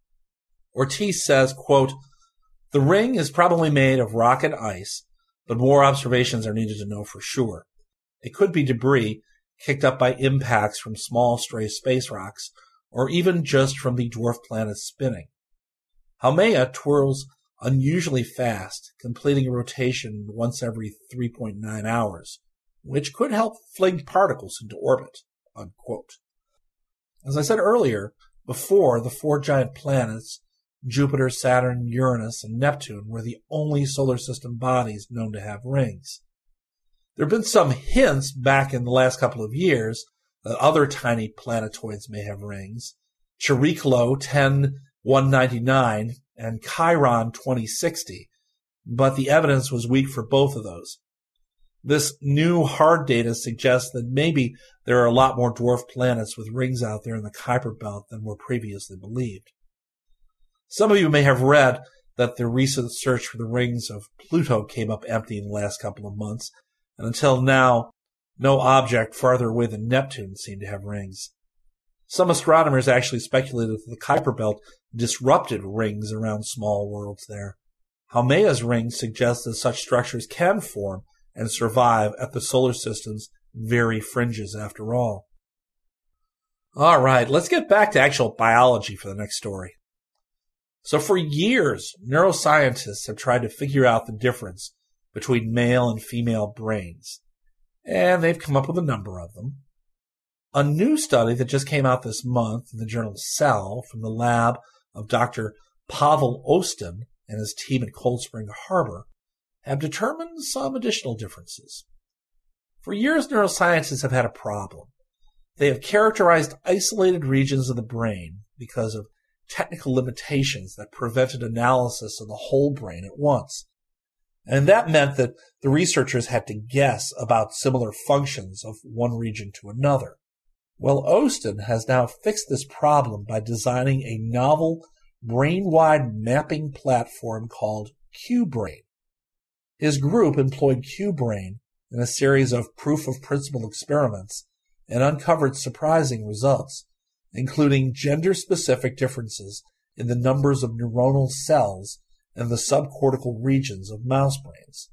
Ortiz says, quote, the ring is probably made of rock and ice, but more observations are needed to know for sure. It could be debris kicked up by impacts from small stray space rocks, or even just from the dwarf planet spinning. Haumea twirls unusually fast, completing a rotation once every three point nine hours, which could help fling particles into orbit, unquote. As I said earlier, before, the four giant planets, Jupiter, Saturn, Uranus, and Neptune, were the only solar system bodies known to have rings. There have been some hints back in the last couple of years that other tiny planetoids may have rings. Chiricolo ten one ninety-nine and Chiron twenty sixty, but the evidence was weak for both of those. This new hard data suggests that maybe there are a lot more dwarf planets with rings out there in the Kuiper Belt than were previously believed. Some of you may have read that the recent search for the rings of Pluto came up empty in the last couple of months, and until now, no object farther away than Neptune seemed to have rings. Some astronomers actually speculated that the Kuiper Belt disrupted rings around small worlds there. Haumea's rings suggest that such structures can form and survive at the solar system's very fringes after all. All right, let's get back to actual biology for the next story. So for years, neuroscientists have tried to figure out the difference between male and female brains, and they've come up with a number of them. A new study that just came out this month in the journal Cell from the lab of Doctor Pavel Ostin and his team at Cold Spring Harbor have determined some additional differences. For years, neuroscientists have had a problem. They have characterized isolated regions of the brain because of technical limitations that prevented analysis of the whole brain at once. And that meant that the researchers had to guess about similar functions of one region to another. Well, Ostin has now fixed this problem by designing a novel brain-wide mapping platform called QBrain. His group employed QBrain in a series of proof-of-principle experiments and uncovered surprising results, including gender-specific differences in the numbers of neuronal cells and the subcortical regions of mouse brains.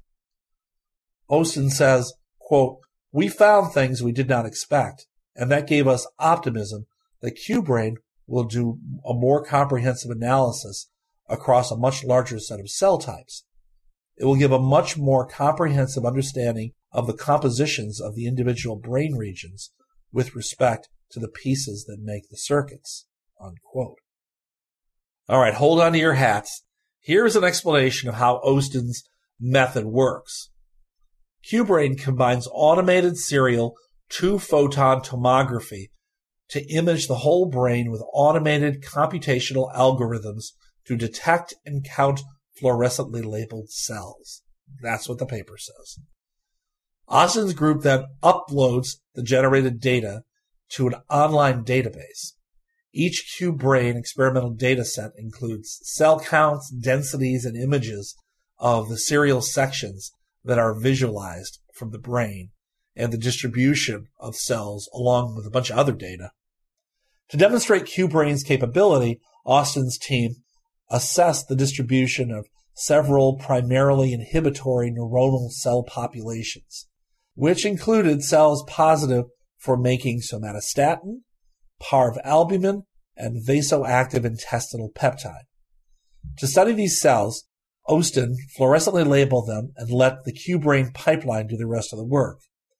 Ostin says, quote, we found things we did not expect, and that gave us optimism that QBrain will do a more comprehensive analysis across a much larger set of cell types. It will give a much more comprehensive understanding of the compositions of the individual brain regions with respect to the pieces that make the circuits, unquote. All right, hold on to your hats. Here's an explanation of how Ostin's method works. QBrain combines automated serial two-photon tomography to image the whole brain with automated computational algorithms to detect and count fluorescently labeled cells. That's what the paper says. Ostin's group then uploads the generated data to an online database. Each CubeBrain experimental data set includes cell counts, densities, and images of the serial sections that are visualized from the brain and the distribution of cells along with a bunch of other data. To demonstrate CubeBrain's capability, Austin's team assessed the distribution of several primarily inhibitory neuronal cell populations, which included cells positive for making somatostatin, parvalbumin, and vasoactive intestinal peptide. To study these cells, Austin fluorescently labeled them and let the CubeBrain pipeline do the rest of the work.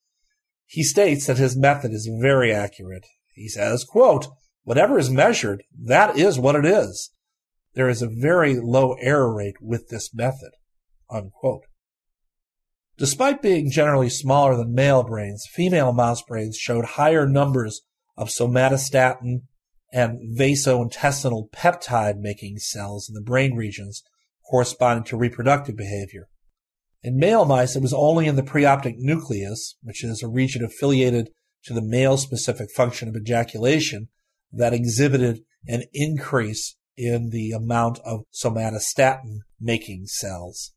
He states that his method is very accurate. He says, quote, "Whatever is measured, that is what it is. There is a very low error rate with this method," unquote. Despite being generally smaller than male brains, female mouse brains showed higher numbers of somatostatin and vasointestinal peptide-making cells in the brain regions corresponding to reproductive behavior. In male mice, it was only in the preoptic nucleus, which is a region affiliated to the male-specific function of ejaculation, that exhibited an increase in the amount of somatostatin-making cells.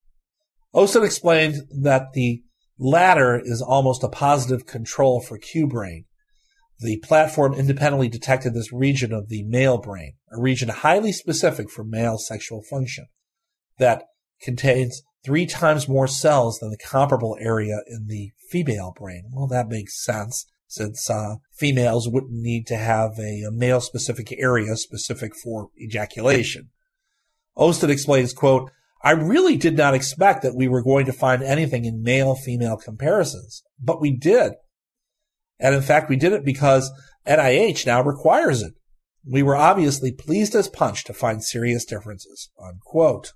Austin explained that the latter is almost a positive control for CubeBrain. The platform independently detected this region of the male brain, a region highly specific for male sexual function, that contains three times more cells than the comparable area in the female brain. Well, that makes sense, since uh, females wouldn't need to have a, a male-specific area specific for ejaculation. Austin explains, quote, "I really did not expect that we were going to find anything in male-female comparisons, but we did. And in fact, we did it because N I H now requires it. We were obviously pleased as punch to find serious differences," unquote.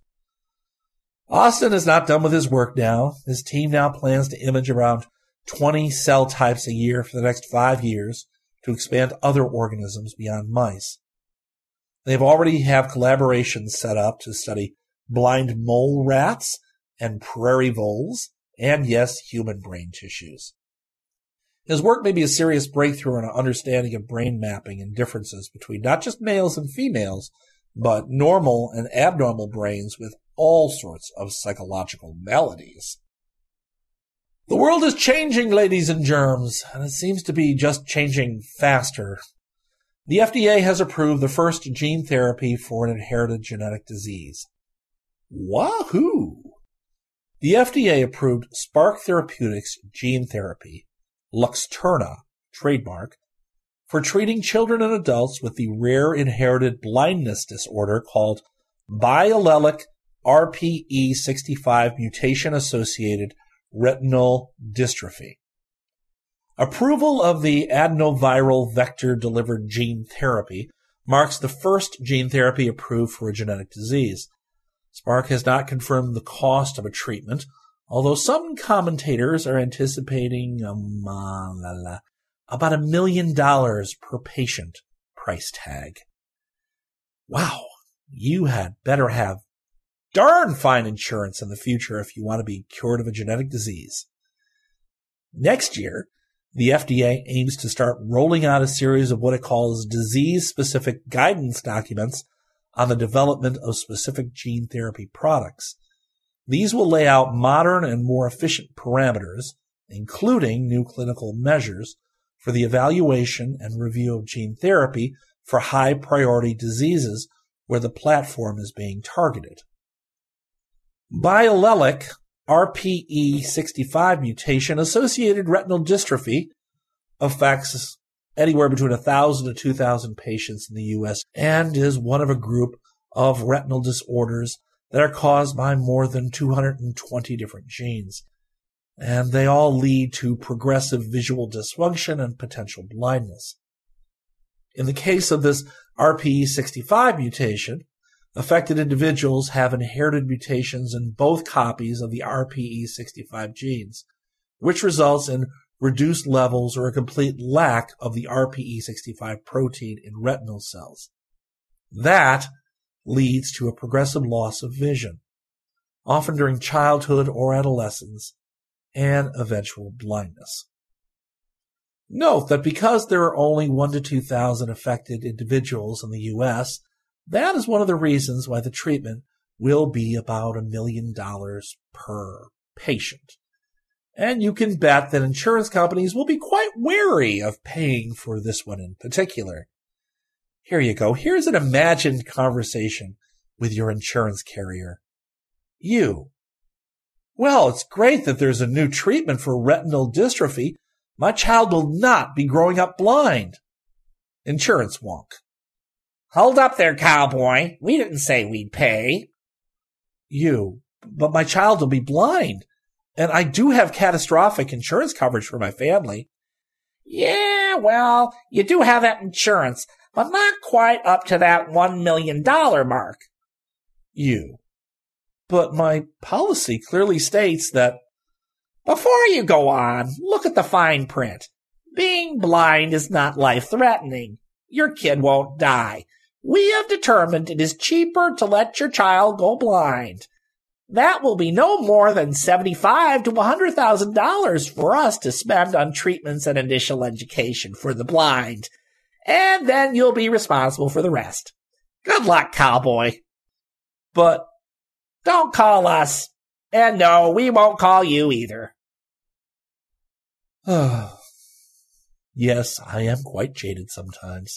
Austin is not done with his work now. His team now plans to image around twenty cell types a year for the next five years to expand other organisms beyond mice. They already have collaborations set up to study blind mole rats and prairie voles, and yes, human brain tissues. His work may be a serious breakthrough in our understanding of brain mapping and differences between not just males and females, but normal and abnormal brains with all sorts of psychological maladies. The world is changing, ladies and germs, and it seems to be just changing faster. The F D A has approved the first gene therapy for an inherited genetic disease. Wahoo! The F D A approved Spark Therapeutics gene therapy, Luxturna, trademark, for treating children and adults with the rare inherited blindness disorder called biallelic R P E sixty-five mutation-associated retinal dystrophy. Approval of the adenoviral vector-delivered gene therapy marks the first gene therapy approved for a genetic disease. Spark has not confirmed the cost of a treatment, although some commentators are anticipating um, uh, la, la, about a million dollars per patient price tag. Wow, you had better have darn fine insurance in the future if you want to be cured of a genetic disease. Next year, the F D A aims to start rolling out a series of what it calls disease-specific guidance documents on the development of specific gene therapy products. These will lay out modern and more efficient parameters, including new clinical measures, for the evaluation and review of gene therapy for high-priority diseases where the platform is being targeted. Biallelic R P E sixty-five mutation-associated retinal dystrophy affects anywhere between one thousand to two thousand patients in the U S and is one of a group of retinal disorders that are caused by more than two hundred twenty different genes. And they all lead to progressive visual dysfunction and potential blindness. In the case of this R P E sixty-five mutation, affected individuals have inherited mutations in both copies of the R P E sixty-five genes, which results in reduced levels or a complete lack of the R P E sixty-five protein in retinal cells. That leads to a progressive loss of vision, often during childhood or adolescence, and eventual blindness. Note that because there are only one to two thousand affected individuals in the U S, that is one of the reasons why the treatment will be about a million dollars per patient. And you can bet that insurance companies will be quite wary of paying for this one in particular. Here you go. Here's an imagined conversation with your insurance carrier. You. Well, it's great that there's a new treatment for retinal dystrophy. My child will not be growing up blind. Insurance wonk. Hold up there, cowboy. We didn't say we'd pay. You. But my child will be blind. And I do have catastrophic insurance coverage for my family. Yeah, well, you do have that insurance, but not quite up to that one million dollars mark. You. But my policy clearly states that... Before you go on, look at the fine print. Being blind is not life-threatening. Your kid won't die. We have determined it is cheaper to let your child go blind. That will be no more than seventy-five thousand to one hundred thousand dollars for us to spend on treatments and initial education for the blind. And then you'll be responsible for the rest. Good luck, cowboy. But don't call us. And no, we won't call you either. Yes, I am quite jaded sometimes.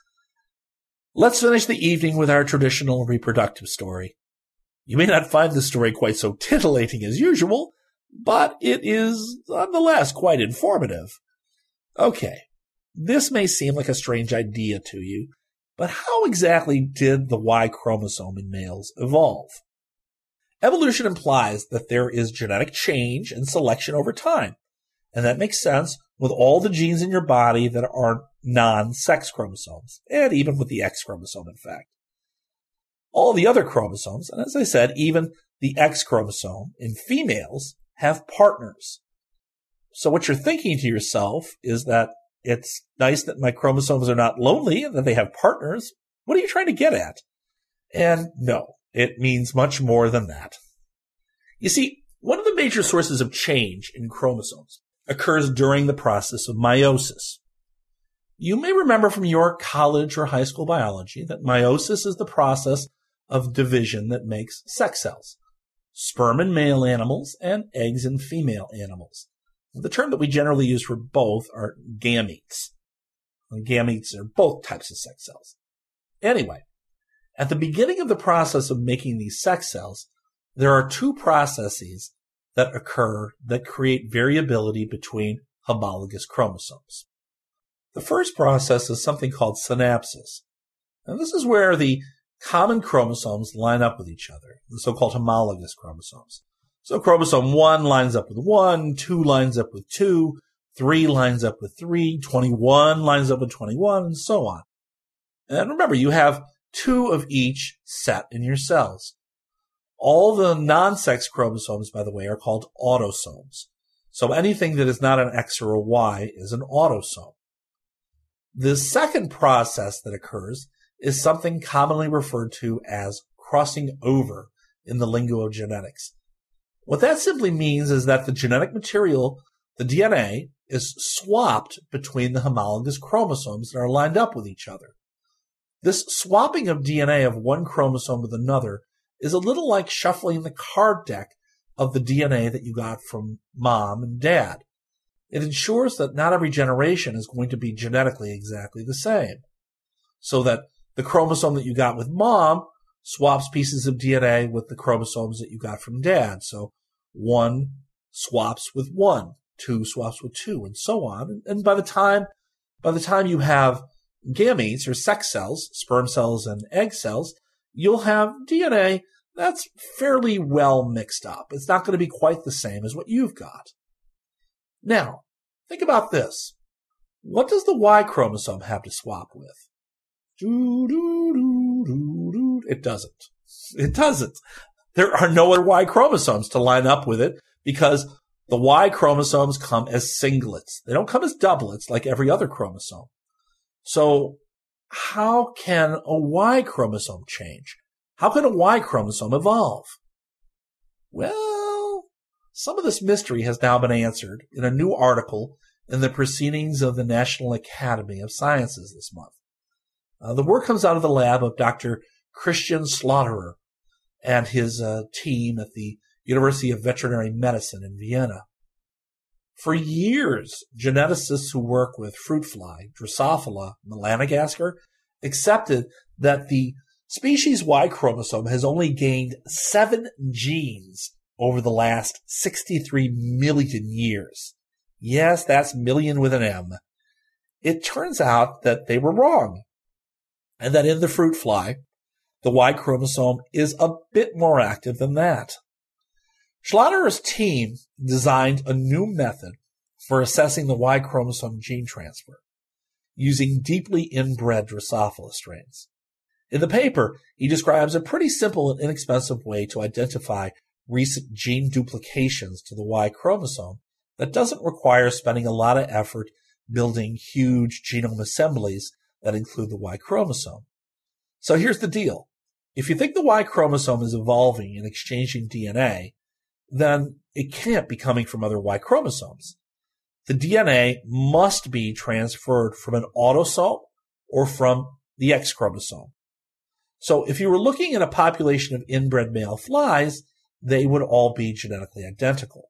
Let's finish the evening with our traditional reproductive story. You may not find the story quite so titillating as usual, but it is nonetheless quite informative. Okay, this may seem like a strange idea to you, but how exactly did the Y chromosome in males evolve? Evolution implies that there is genetic change and selection over time, and that makes sense with all the genes in your body that are non-sex chromosomes, and even with the X chromosome, in fact. All the other chromosomes, and as I said, even the X chromosome in females, have partners. So what you're thinking to yourself is that it's nice that my chromosomes are not lonely and that they have partners. What are you trying to get at? And no, it means much more than that. You see, one of the major sources of change in chromosomes occurs during the process of meiosis. You may remember from your college or high school biology that meiosis is the process of division that makes sex cells, sperm in male animals and eggs in female animals. The term that we generally use for both are gametes. And gametes are both types of sex cells. Anyway, at the beginning of the process of making these sex cells, there are two processes that occur that create variability between homologous chromosomes. The first process is something called synapsis. And this is where the common chromosomes line up with each other, the so-called homologous chromosomes. So chromosome one lines up with one, two lines up with two, three lines up with three, twenty-one lines up with twenty-one, and so on. And remember, you have two of each set in your cells. All the non-sex chromosomes, by the way, are called autosomes. So anything that is not an X or a Y is an autosome. The second process that occurs is something commonly referred to as crossing over in the lingo of genetics. What that simply means is that the genetic material, the D N A, is swapped between the homologous chromosomes that are lined up with each other. This swapping of D N A of one chromosome with another is a little like shuffling the card deck of the D N A that you got from mom and dad. It ensures that not every generation is going to be genetically exactly the same, so that the chromosome that you got with mom swaps pieces of D N A with the chromosomes that you got from dad. So one swaps with one, two swaps with two, and so on. And by the time, by the time you have gametes or sex cells, sperm cells and egg cells, you'll have D N A that's fairly well mixed up. It's not going to be quite the same as what you've got. Now, think about this. What does the Y chromosome have to swap with? It doesn't. It doesn't. There are no other Y chromosomes to line up with it because the Y chromosomes come as singlets. They don't come as doublets like every other chromosome. So how can a Y chromosome change? How can a Y chromosome evolve? Well, some of this mystery has now been answered in a new article in the Proceedings of the National Academy of Sciences this month. Uh, the work comes out of the lab of Doctor Christian Schlotterer and his uh, team at the University of Veterinary Medicine in Vienna. For years, geneticists who work with fruit fly, Drosophila melanogaster, accepted that the species Y chromosome has only gained seven genes over the last sixty-three million years. Yes, that's million with an M. It turns out that they were wrong, and that in the fruit fly, the Y chromosome is a bit more active than that. Schlotterer's team designed a new method for assessing the Y chromosome gene transfer using deeply inbred Drosophila strains. In the paper, he describes a pretty simple and inexpensive way to identify recent gene duplications to the Y chromosome that doesn't require spending a lot of effort building huge genome assemblies that include the Y chromosome. So here's the deal. If you think the Y chromosome is evolving and exchanging D N A, then it can't be coming from other Y chromosomes. The D N A must be transferred from an autosome or from the X chromosome. So if you were looking at a population of inbred male flies, they would all be genetically identical.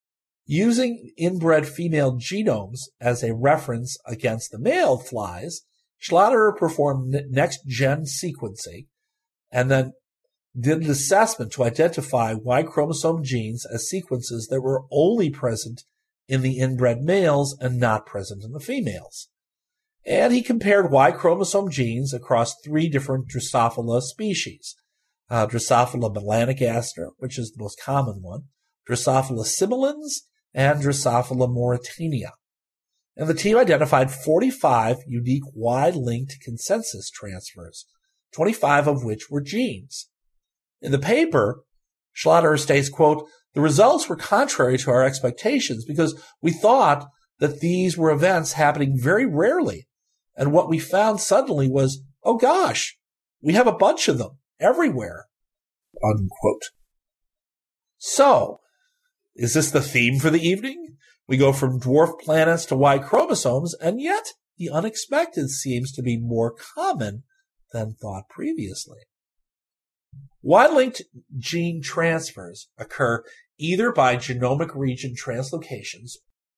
Using inbred female genomes as a reference against the male flies, Schlotterer performed next-gen sequencing and then did an assessment to identify Y chromosome genes as sequences that were only present in the inbred males and not present in the females. And he compared Y chromosome genes across three different Drosophila species. Uh, Drosophila melanogaster, which is the most common one, Drosophila similans, and Drosophila mauritania. And the team identified forty-five unique Y-linked consensus transfers, twenty-five of which were genes. In the paper, Schlotterer states, quote, "The results were contrary to our expectations because we thought that these were events happening very rarely. And what we found suddenly was, oh gosh, we have a bunch of them everywhere." Unquote. So, is this the theme for the evening? We go from dwarf planets to Y chromosomes, and yet the unexpected seems to be more common than thought previously. Y-linked gene transfers occur either by genomic region translocations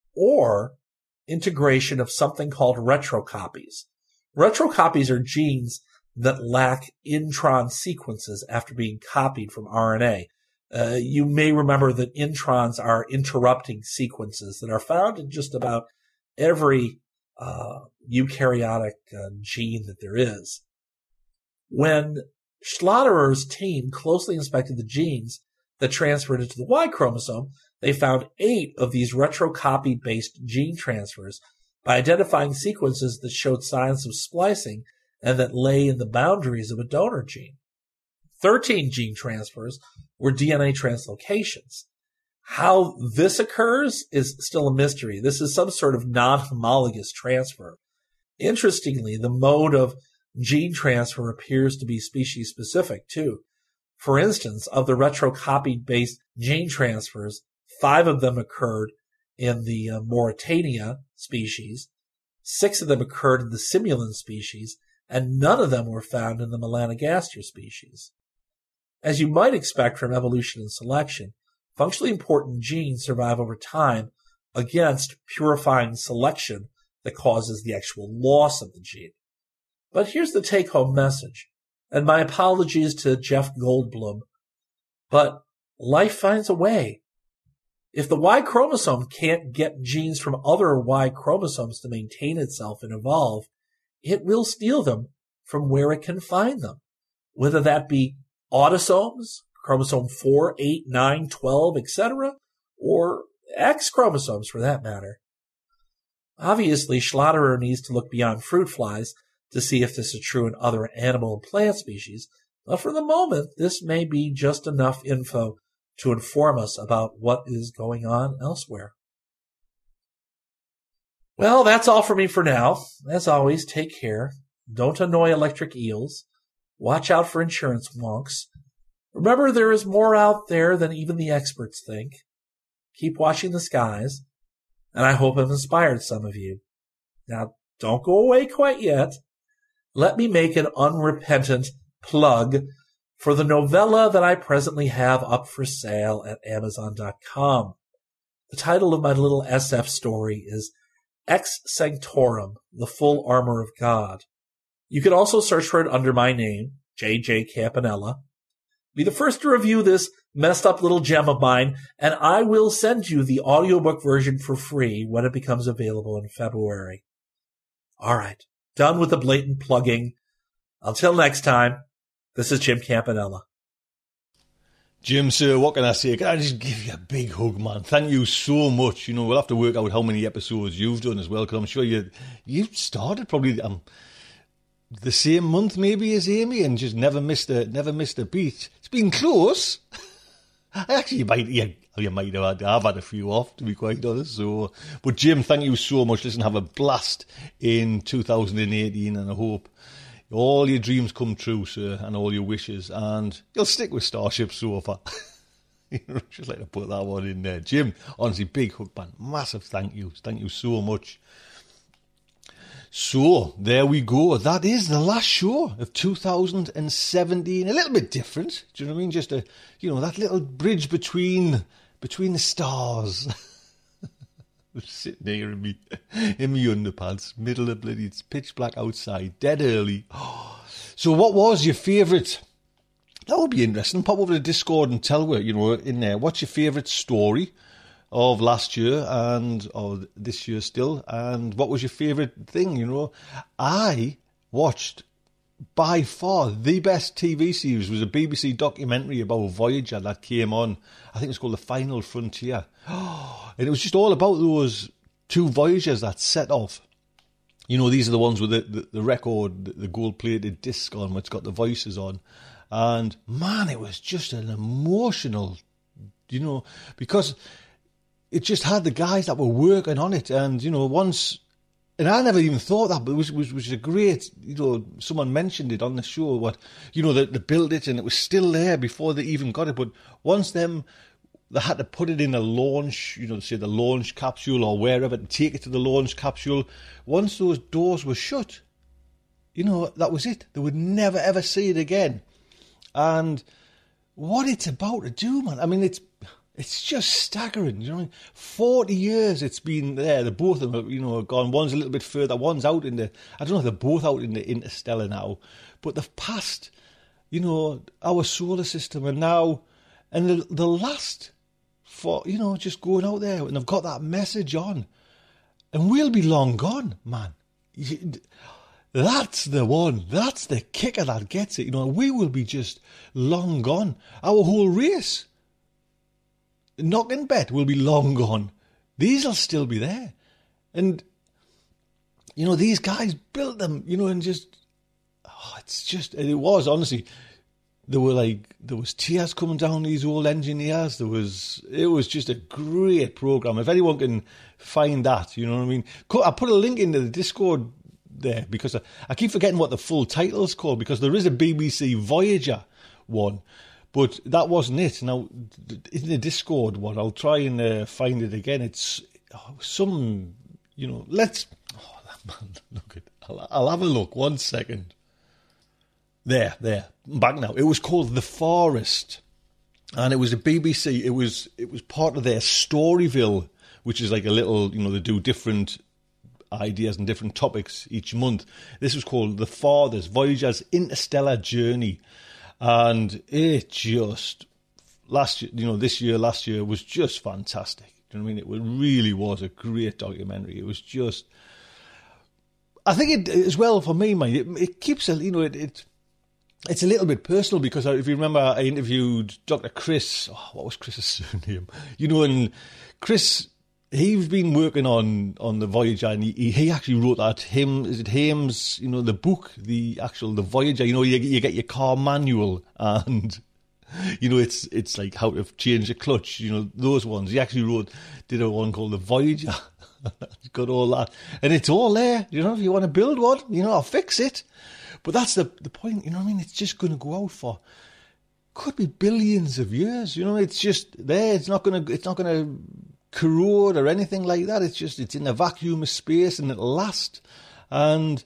or integration of something called retrocopies. Retrocopies are genes that lack intron sequences after being copied from R N A. Uh, you may remember that introns are interrupting sequences that are found in just about every uh, eukaryotic uh, gene that there is. When Schlotterer's team closely inspected the genes that transferred into the Y chromosome, they found eight of these retrocopy-based gene transfers by identifying sequences that showed signs of splicing and that lay in the boundaries of a donor gene. Thirteen gene transfers were D N A translocations. How this occurs is still a mystery. This is some sort of non-homologous transfer. Interestingly, the mode of gene transfer appears to be species-specific, too. For instance, of the retrocopied-based gene transfers, five of them occurred in the uh, Mauritania species, six of them occurred in the simulan species, and none of them were found in the melanogaster species. As you might expect from evolution and selection, functionally important genes survive over time against purifying selection that causes the actual loss of the gene. But here's the take-home message, and my apologies to Jeff Goldblum, but life finds a way. If the Y chromosome can't get genes from other Y chromosomes to maintain itself and evolve, it will steal them from where it can find them, whether that be autosomes, chromosome four, eight, nine, twelve, et cetera, or X chromosomes for that matter. Obviously, Schlotterer needs to look beyond fruit flies to see if this is true in other animal and plant species, but for the moment, this may be just enough info to inform us about what is going on elsewhere. Well, that's all for me for now. As always, take care. Don't annoy electric eels. Watch out for insurance wonks. Remember, there is more out there than even the experts think. Keep watching the skies. and I hope I've inspired some of you. Now, don't go away quite yet. Let me make an unrepentant plug for the novella that I presently have up for sale at Amazon dot com. The title of my little S F story is Ex Sanctorum, The Full Armor of God. You can also search for it under my name, J J Campanella. Be the first to review this messed up little gem of mine, and I will send you the audiobook version for free when it becomes available in February. All right, done with the blatant plugging. Until next time, this is Jim Campanella. Jim, sir, what can I say? Can I just give you a big hug, man? Thank you so much. You know, we'll have to work out how many episodes you've done as well, because I'm sure you you started probably um, the same month maybe as Amy, and just never missed a never missed a beat. It's been close. Actually, you might yeah, you might have had, I've had a few off, to be quite honest. So, but Jim, thank you so much. Listen, have a blast in two thousand eighteen, and I hope all your dreams come true, sir, and all your wishes, and you'll stick with Starship Sofa. Just like to put that one in there. Jim, honestly, big hug, man. Massive thank you. Thank you so much. So, there we go. That is the last show of two thousand seventeen. A little bit different. Do you know what I mean? Just a, you know, that little bridge between, between the stars. Sitting there in me, in me underpants, middle of bloody, it's pitch black outside, dead early. So what was your favourite? That would be interesting. Pop over to Discord and tell me, you know, in there, what's your favourite story of last year and or this year still, and what was your favourite thing, you know? I watched, by far, the best T V series was a B B C documentary about Voyager that came on. I think it's called The Final Frontier. And it was just all about those two Voyagers that set off. You know, these are the ones with the, the, the record, the gold-plated disc on, which got the voices on. And, man, it was just an emotional, you know, because it just had the guys that were working on it. And, you know, once... And I never even thought that, but it was, was, was a great, you know, someone mentioned it on the show, what, you know, they, they built it and it was still there before they even got it. But once them, they had to put it in a launch, you know, say the launch capsule or wherever, to take it to the launch capsule. Once those doors were shut, you know, that was it. They would never, ever see it again. And what it's about to do, man, I mean, it's... It's just staggering, you know. Forty years it's been there. The both of them, you know, gone. One's a little bit further. One's out in the. I don't know if they're both out in the interstellar now, but they've passed, you know, our solar system, and now, and the the last, for you know, just going out there, and they've got that message on, and we'll be long gone, man. That's the one. That's the kicker that gets it. You know, we will be just long gone. Our whole race. Knock and bet will be long gone. These will still be there. And, you know, these guys built them, you know, and just, oh, it's just, it was, honestly, there were like, there was tears coming down these old engineers. There was, it was just a great program. If anyone can find that, you know what I mean? I put a link into the Discord there because I, I keep forgetting what the full title is called, because there is a B B C Voyager one. But that wasn't it. Now, in the Discord one, I'll try and uh, find it again. It's oh, some, you know, let's, oh, man, look at, I'll, I'll have a look, one second. There, there, I'm back now. It was called The Forest, and it was a B B C, it was, it was part of their Storyville, which is like a little, you know, they do different ideas and different topics each month. This was called The Farthest, Voyager's Interstellar Journey. And it just, last year, you know, this year, last year was just fantastic. Do you know what I mean? It really was a great documentary. It was just, I think it, as well for me, man, it, it keeps, a, you know, it, it it's a little bit personal because if you remember, I interviewed Doctor Chris, oh, what was Chris's surname? You know, and Chris, he's been working on, on the Voyager, and he, he actually wrote that him, is it Hames, you know, the book, the actual, the Voyager, you know, you, you get your car manual and, you know, it's it's like how to change a clutch, you know, those ones. He actually wrote, did a one called the Voyager. He's got all that. And it's all there, you know, if you want to build one, you know, I'll fix it. But that's the the point, you know what I mean? It's just going to go out for, could be billions of years, you know, it's just there. It's not going to, it's not going to corrode or anything like that. It's just, it's in a vacuum of space and it'll last. And,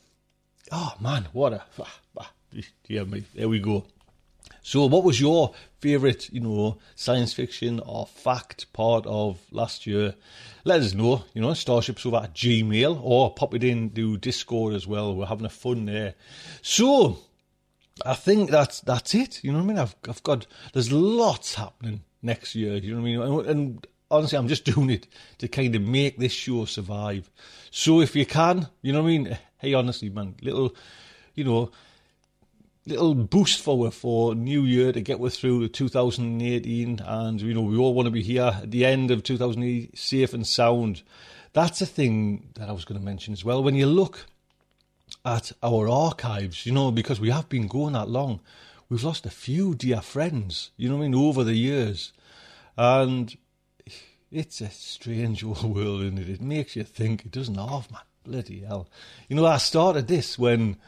oh man, what a, yeah, there we go. So what was your favourite, you know, science fiction or fact part of last year? Let us know, you know, Starship Sofa at Gmail, or pop it into Discord as well. We're having a fun there. So I think that's that's it. You know what I mean? I've I've got, there's lots happening next year. You know what I mean? And, and honestly, I'm just doing it to kind of make this show survive. So if you can, you know what I mean? Hey, honestly, man, little, you know, little boost forward for New Year to get us through two thousand eighteen, and you know we all want to be here at the end of two thousand eighteen safe and sound. That's a thing that I was going to mention as well. When you look at our archives, you know, because we have been going that long, we've lost a few dear friends, you know what I mean, over the years, and it's a strange old world, isn't it? It makes you think. It doesn't half, man. Bloody hell. You know, I started this when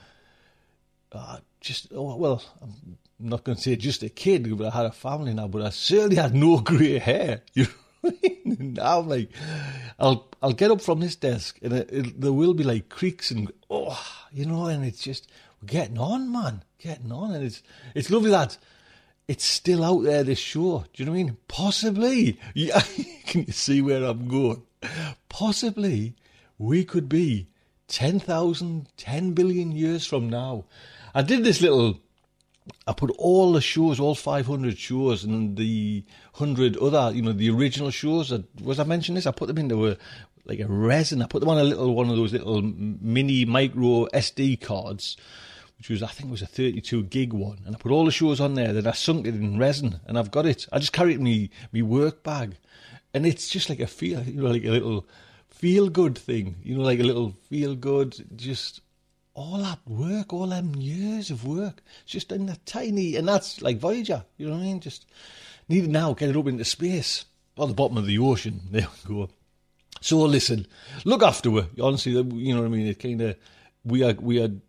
Uh, just, oh, well, I'm not going to say just a kid, but I had a family now, but I certainly had no grey hair. You know what I mean? Now I'm like, I'll I'll get up from this desk and it, it, there will be like creaks and, oh, you know, and it's just, we're getting on, man, getting on. And it's it's lovely that it's still out there, this show. Do you know what I mean? Possibly, yeah, can you see where I'm going? Possibly we could be ten thousand, ten billion years from now. I did this little, I put all the shows, all five hundred shows and the one hundred other, you know, the original shows, that, was I mentioning this? I put them into a, like a resin. I put them on a little, one of those little mini micro S D cards, which was, I think it was a thirty-two gig one. And I put all the shows on there, then I sunk it in resin and I've got it. I just carry it in me, me work bag. And it's just like a feel, you know, like a little feel good thing, you know, like a little feel good, just all that work, all them years of work, just in a tiny, and that's like Voyager, you know what I mean? Just need it now, get it up into space, or the bottom of the ocean. There we go. So listen, look after her. Honestly, you know what I mean? It kind of, we are we are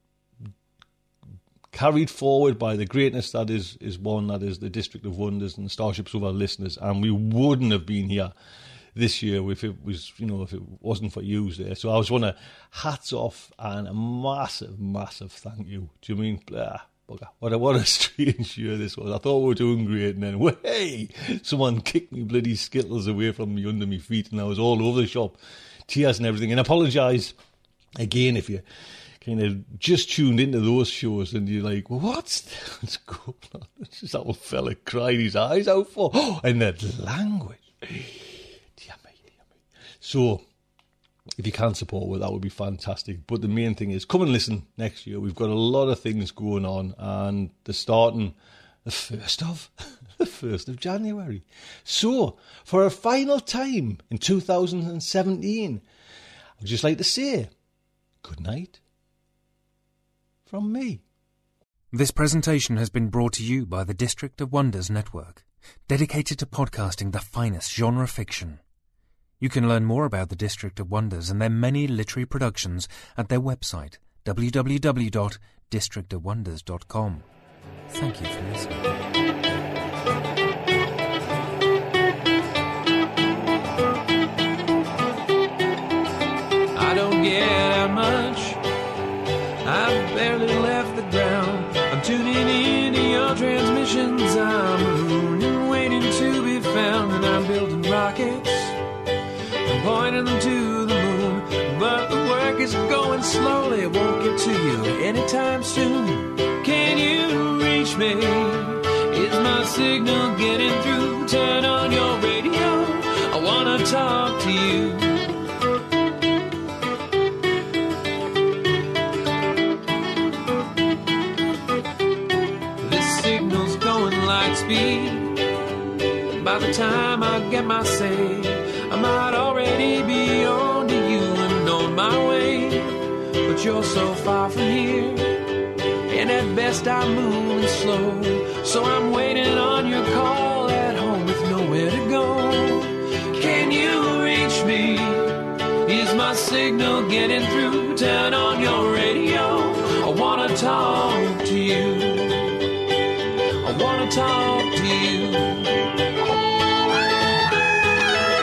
carried forward by the greatness that is is one that is the District of Wonders and Starship Sofa listeners, and we wouldn't have been here this year if it was, you know, if it wasn't for you there. So I just want to hats off and a massive, massive thank you. Do you mean, ah, bugger, what a, what a strange year this was. I thought we were doing great, and then, hey, someone kicked me bloody Skittles away from me under my feet, and I was all over the shop, tears and everything. And I apologise again if you kind of just tuned into those shows and you're like, well, what's, what's going on? It's just that old fella cried his eyes out for. Oh, and that language. So, if you can support with that would be fantastic. But the main thing is, come and listen next year. We've got a lot of things going on, and they're starting the first of the first of January. So, for a final time in two thousand seventeen, I'd just like to say good night from me. This presentation has been brought to you by the District of Wonders Network, dedicated to podcasting the finest genre fiction. You can learn more about the District of Wonders and their many literary productions at their website, w w w dot district of wonders dot com. Thank you for listening. I don't get out much, I've barely left the ground. I'm tuning into your transmissions, I'm marooned and waiting to be found. And I'm building rockets, pointing them to the moon, but the work is going slowly, it won't get to you anytime soon. Can you reach me? Is my signal getting through? Turn on your radio, I wanna talk to you. This signal's going light speed, by the time I get my say, I might already be on to you and on my way. But you're so far from here, and at best I'm moving slow. So I'm waiting on your call at home with nowhere to go. Can you reach me? Is my signal getting through? Turn on your radio, I wanna talk to you. I wanna talk to you.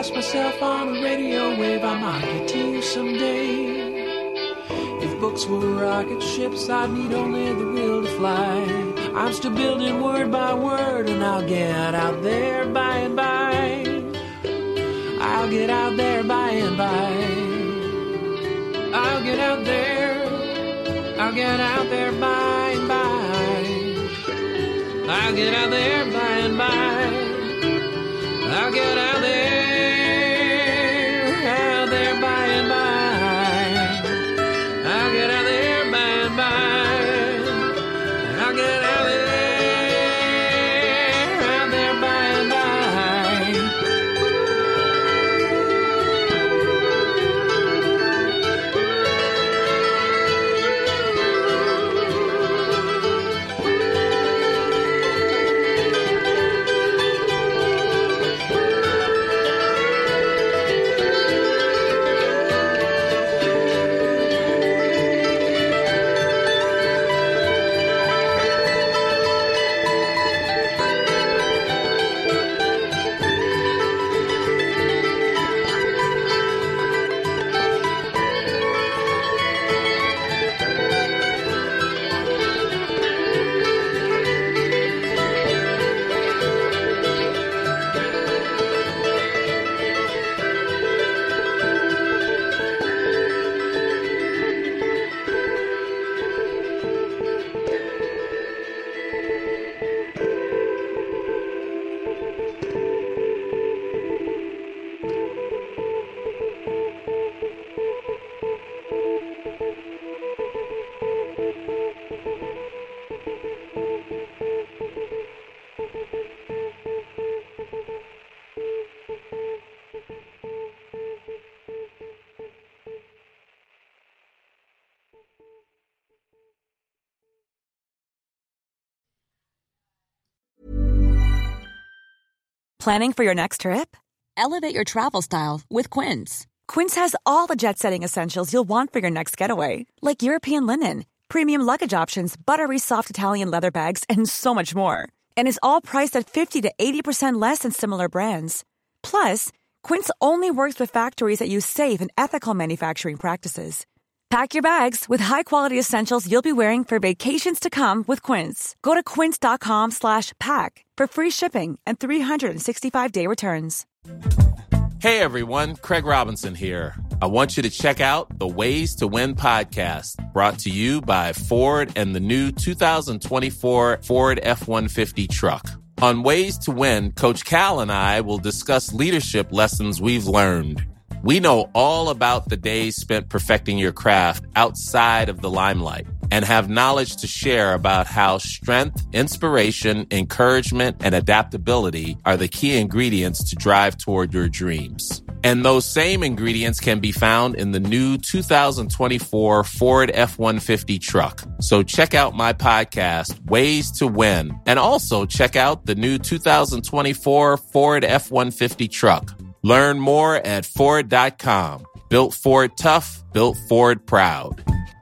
lost myself on a radio wave, I might get to you someday. If books were rocket ships, I'd need only the will to fly. I'm still building word by word, and I'll get out there by and by. I'll get out there by and by. I'll get out there. I'll get out there by and by. I'll get out there by and by. I'll get out there, out there by and by. I'll get out there by and by. I'll get out there, out there by and by. Planning for your next trip? Elevate your travel style with Quince. Quince has all the jet-setting essentials you'll want for your next getaway, like European linen, premium luggage options, buttery soft Italian leather bags, and so much more. And is all priced at fifty to eighty percent less than similar brands. Plus, Quince only works with factories that use safe and ethical manufacturing practices. Pack your bags with high-quality essentials you'll be wearing for vacations to come with Quince. Go to quince.com slash pack for free shipping and three sixty-five day returns. Hey everyone, Craig Robinson here. I want you to check out the Ways to Win podcast, brought to you by Ford and the new two thousand twenty-four Ford F one fifty truck. On Ways to Win, Coach Cal and I will discuss leadership lessons we've learned. We know all about the days spent perfecting your craft outside of the limelight and have knowledge to share about how strength, inspiration, encouragement, and adaptability are the key ingredients to drive toward your dreams. And those same ingredients can be found in the new two thousand twenty-four Ford F one fifty truck. So check out my podcast, Ways to Win, and also check out the new two thousand twenty-four Ford F one fifty truck. Learn more at Ford dot com. Built Ford tough, built Ford proud.